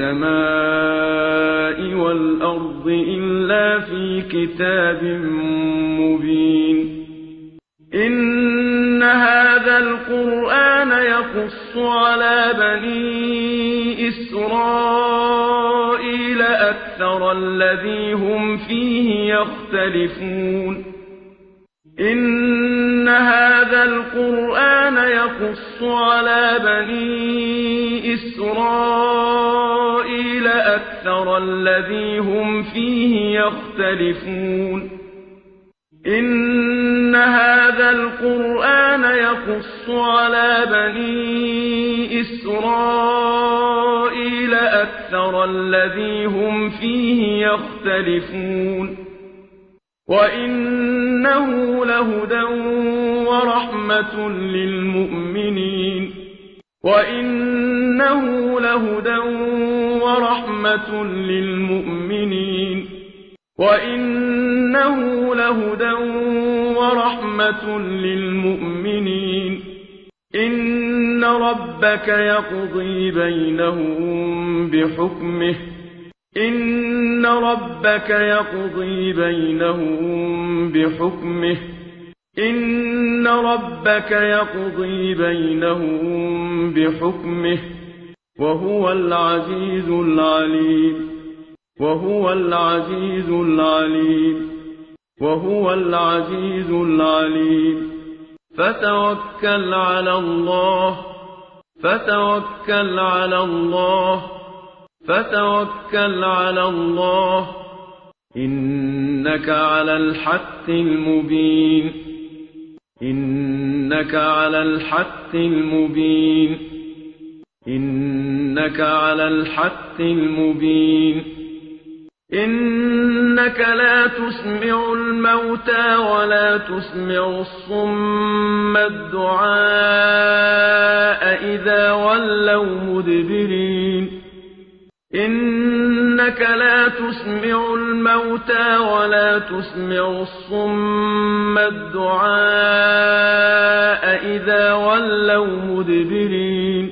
السماء والأرض إلا في كتاب مبين إن هذا القرآن يقص على بني إسرائيل أكثر الذي هم فيه يختلفون إن هذا القرآن يقص على بني إسرائيل أكثر الذي هم فيه يختلفون إن هذا القرآن يقص على بني إسرائيل أكثر الذي هم فيه يختلفون وإنه لهدى ورحمة للمؤمنين وإنه لهدى ورحمة للمؤمنين وإنه لهدى ورحمة للمؤمنين إن ربك يقضي بينهم بحكمه إن ربك يقضي بينهم بحكمه إن ربك يقضي بينهم بحكمه وهو العزيز العليم وهو العزيز العليم وهو العزيز العليم فتوكل على الله فتوكل على الله فتوكل على الله إنك على الحق المبين إنك على الحق المبين إنك على الحق المبين إنك لا تسمع الموتى ولا تسمع الصم الدعاء إذا ولوا مدبرين إنك لا تسمع الموتى ولا تسمع الصم الدعاء إذا ولوا مدبرين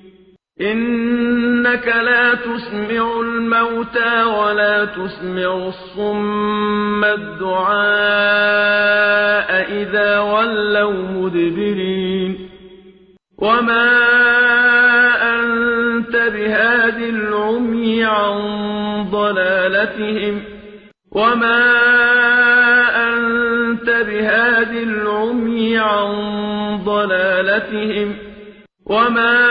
إنك لا تسمع الموتى ولا تسمع الصم الدعاء إذا ولوا مدبرين وما أنت بهاد العمي عن ضلالتهم وما أنت بهاد العمي عن ضلالتهم وما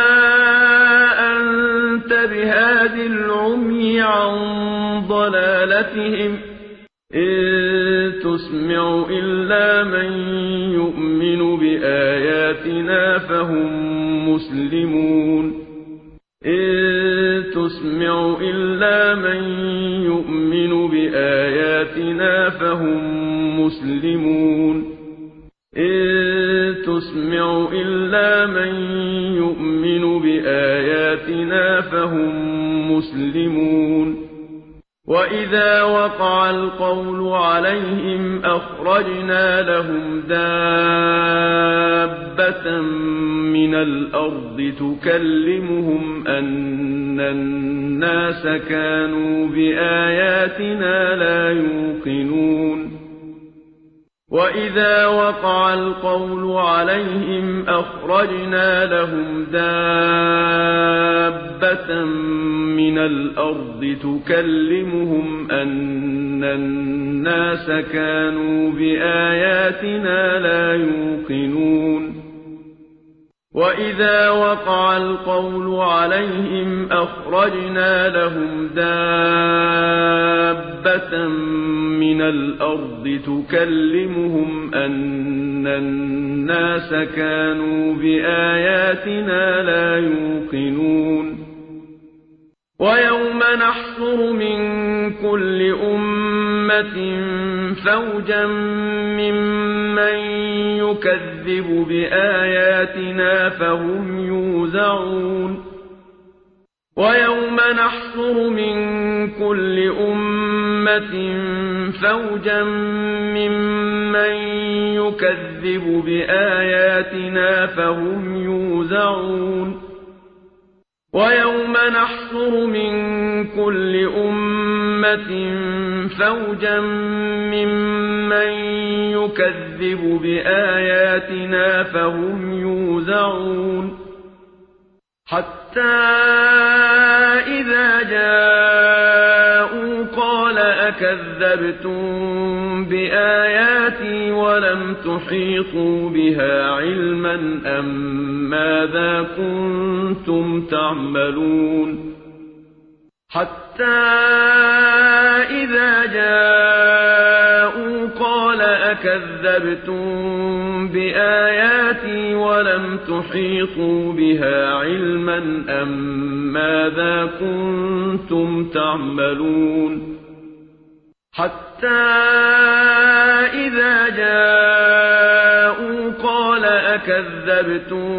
أنت بهاد العمي عن ضلالتهم إن تسمع إلا من يؤمن بآياتنا فهم مسلمون إن تسمع إلا من يؤمن بآياتنا فهم مسلمون إن تسمع إلا من يؤمن بآياتنا فهم مسلمون وإذا وقع القول عليهم أخرجنا لهم دابة من الأرض تكلمهم أن الناس كانوا بآياتنا لا يوقنون وإذا وقع القول عليهم أخرجنا لهم دابة من الأرض تكلمهم أن الناس كانوا بآياتنا لا يوقنون وإذا وقع القول عليهم أخرجنا لهم دابة من الأرض تكلمهم أن الناس كانوا بآياتنا لا يوقنون ويوم نحشر من كل أمة فوجا ممن يكذب بآياتنا فهم يوزعون ويوم نحشر من كل أمة فوجا ممن يكذب بآياتنا فهم يوزعون ويوم نحشر من كل أمة فوجا ممن يكذب بآياتنا فهم يوزعون حتى إذا جاءوا قال أكذبتم بآياتي ولم تحيطوا بها علما أم ماذا كنتم تعملون حتى إذا جاءوا قال أكذبتم بآياتي ولم تحيطوا بها علما أم ماذا كنتم تعملون حتى إذا جاءوا قال أكذبتم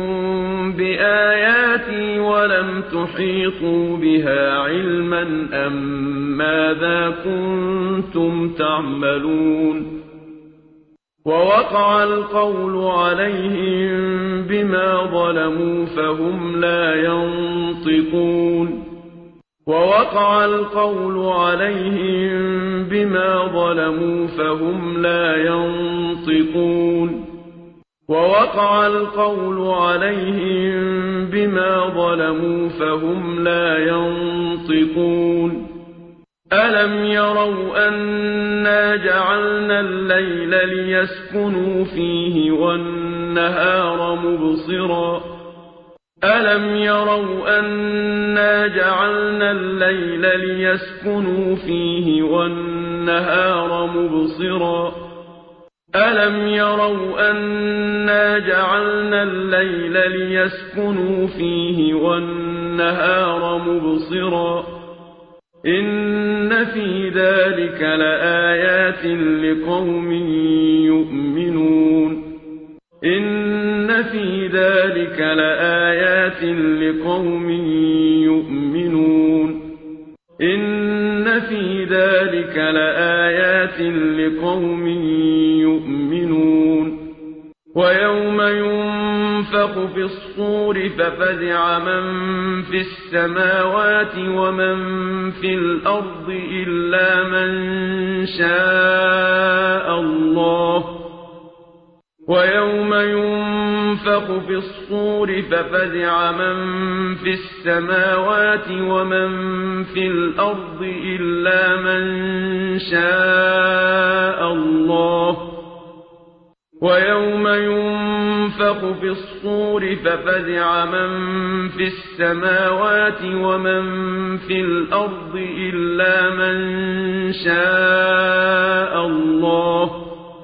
بآياتي ولم تحيطوا بها علما أم ماذا كنتم تعملون ووقع القول عليهم بما ظلموا فهم لا ينطقون ووقع القول عليهم بما ظلموا فهم لا ينطقون ووقع القول عليهم بما ظلموا فهم لا ينطقون ألم يروا أنا جعلنا الليل ليسكنوا فيه والنهار مبصرا ألم يروا أنا جعلنا الليل ليسكنوا فيه والنهار مبصرا ألم يروا أنا جعلنا الليل ليسكنوا فيه والنهار مبصرا إن في ذلك لآيات لقوم يؤمنون إن في ذلك لآيات لقوم يؤمنون إن في ذلك لآيات لقوم يؤمنون ويوم ينفخ في الصور ففزع من في السماوات ومن في الأرض إلا من شاء الله ويوم ينفخ في الصور ففزع من في السماوات ومن في الأرض إلا من شاء الله ويوم ينفخ في الصور ففزع من في السماوات ومن في الأرض إلا من شاء الله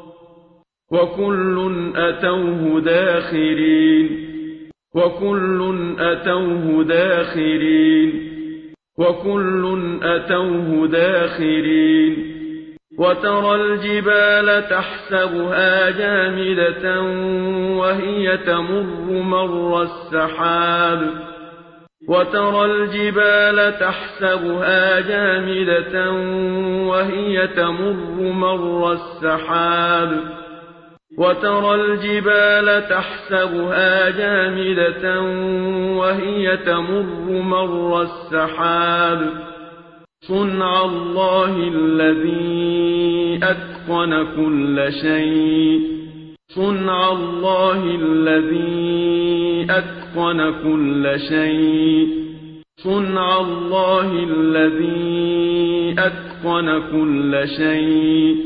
وكل أتوه داخرين وكل أتوه داخرين وكل أتوه داخرين وترى الجبال تحسبها جامدة وهي تمر مر السحاب وترى الجبال تحسبها جامدة وهي تمر مر السحاب وترى الجبال تحسبها جامدة وهي تمر مر السحاب صنع الله الذي أتقن كل شيء صنع الله الذي أتقن كل شيء صنع الله الذي أتقن كل شيء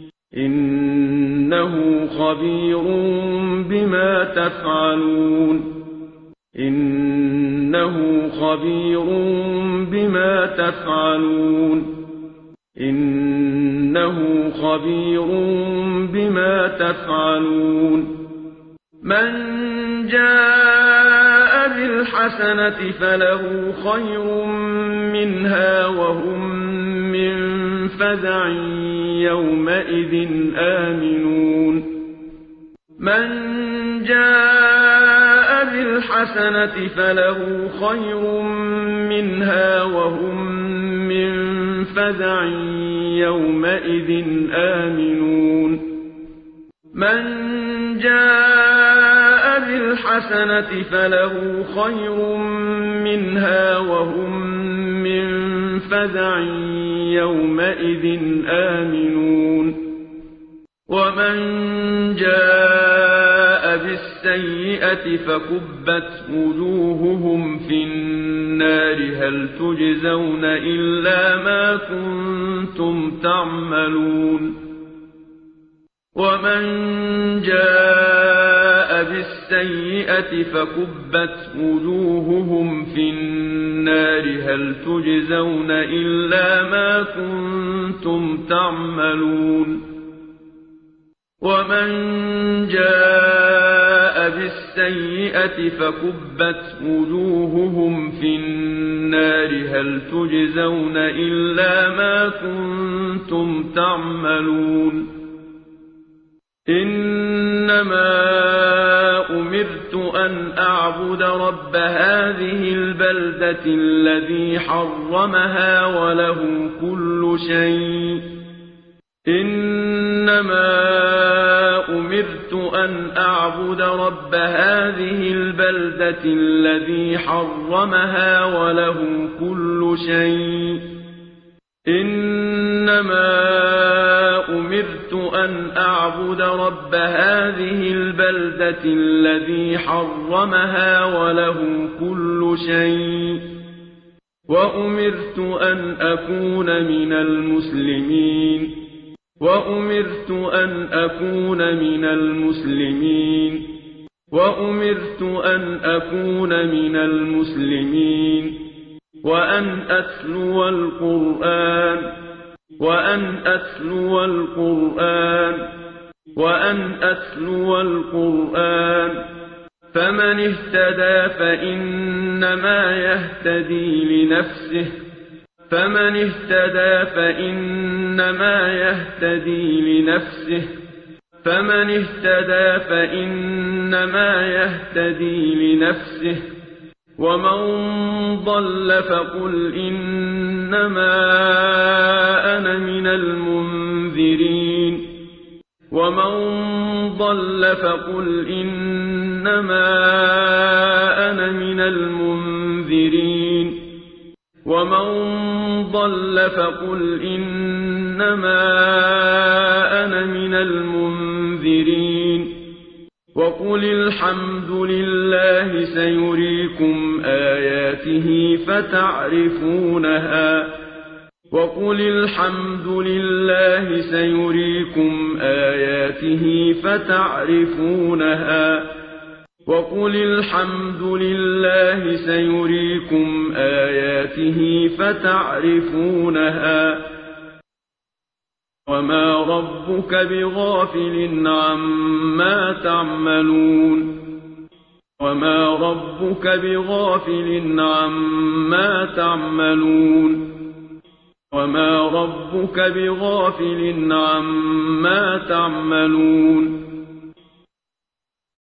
إنه خبير بما تفعلون إنه خبير بما تفعلون إنه خبير بما تفعلون من جاء بالحسنة فله خير منها وهم من فزع يومئذ آمنون من جاء بالحسنة فله خير منها وهم من فزع يومئذ آمنون من جاء بالحسنة فله خير منها وهم من فزع يومئذ آمنون ومن جاء بالسيئة فكبت وجوههم في النار هل تجزون إلا ما كنتم تعملون ومن جاء بالسيئة فكبت وجوههم في النار هل تجزون إلا ما كنتم تعملون ومن جاء بالسيئة فكبت وجوههم في النار هل تجزون إلا ما كنتم تعملون إنما أمرت أن أعبد رب هذه البلدة الذي حرمها وله كل شيء إنما أمرت أن أعبد رب هذه البلدة الذي حرمها وله كل شيء إنما أمرت أن أعبد رب هذه البلدة الذي حرمها وله كل شيء وأمرت أن أكون من المسلمين وأمرت أن أكون من المسلمين وأمرت أن أكون من المسلمين وأن أتلو القرآن وأن أتلو القرآن وأن أتلو القرآن فمن اهتدى فإنما يهتدي لنفسه فمن اهتدى فإنما يهتدي لنفسه فمن اهتدى فإنما يهتدي لنفسه ومن ضل فقل إنما أنا من المنذرين ومن ضل فقل إنما أنا من المنذرين ومن ضل فقل إنما أنا من المنذرين وقل الحمد لله سيريكم آياته فتعرفونها وقل الحمد لله سيريكم آياته فتعرفونها وقل الحمد لله سيريكم آياته فتعرفونها وما ربك بغافل عما تعملون وما ربك بغافل عما تعملون وما ربك بغافل عما تعملون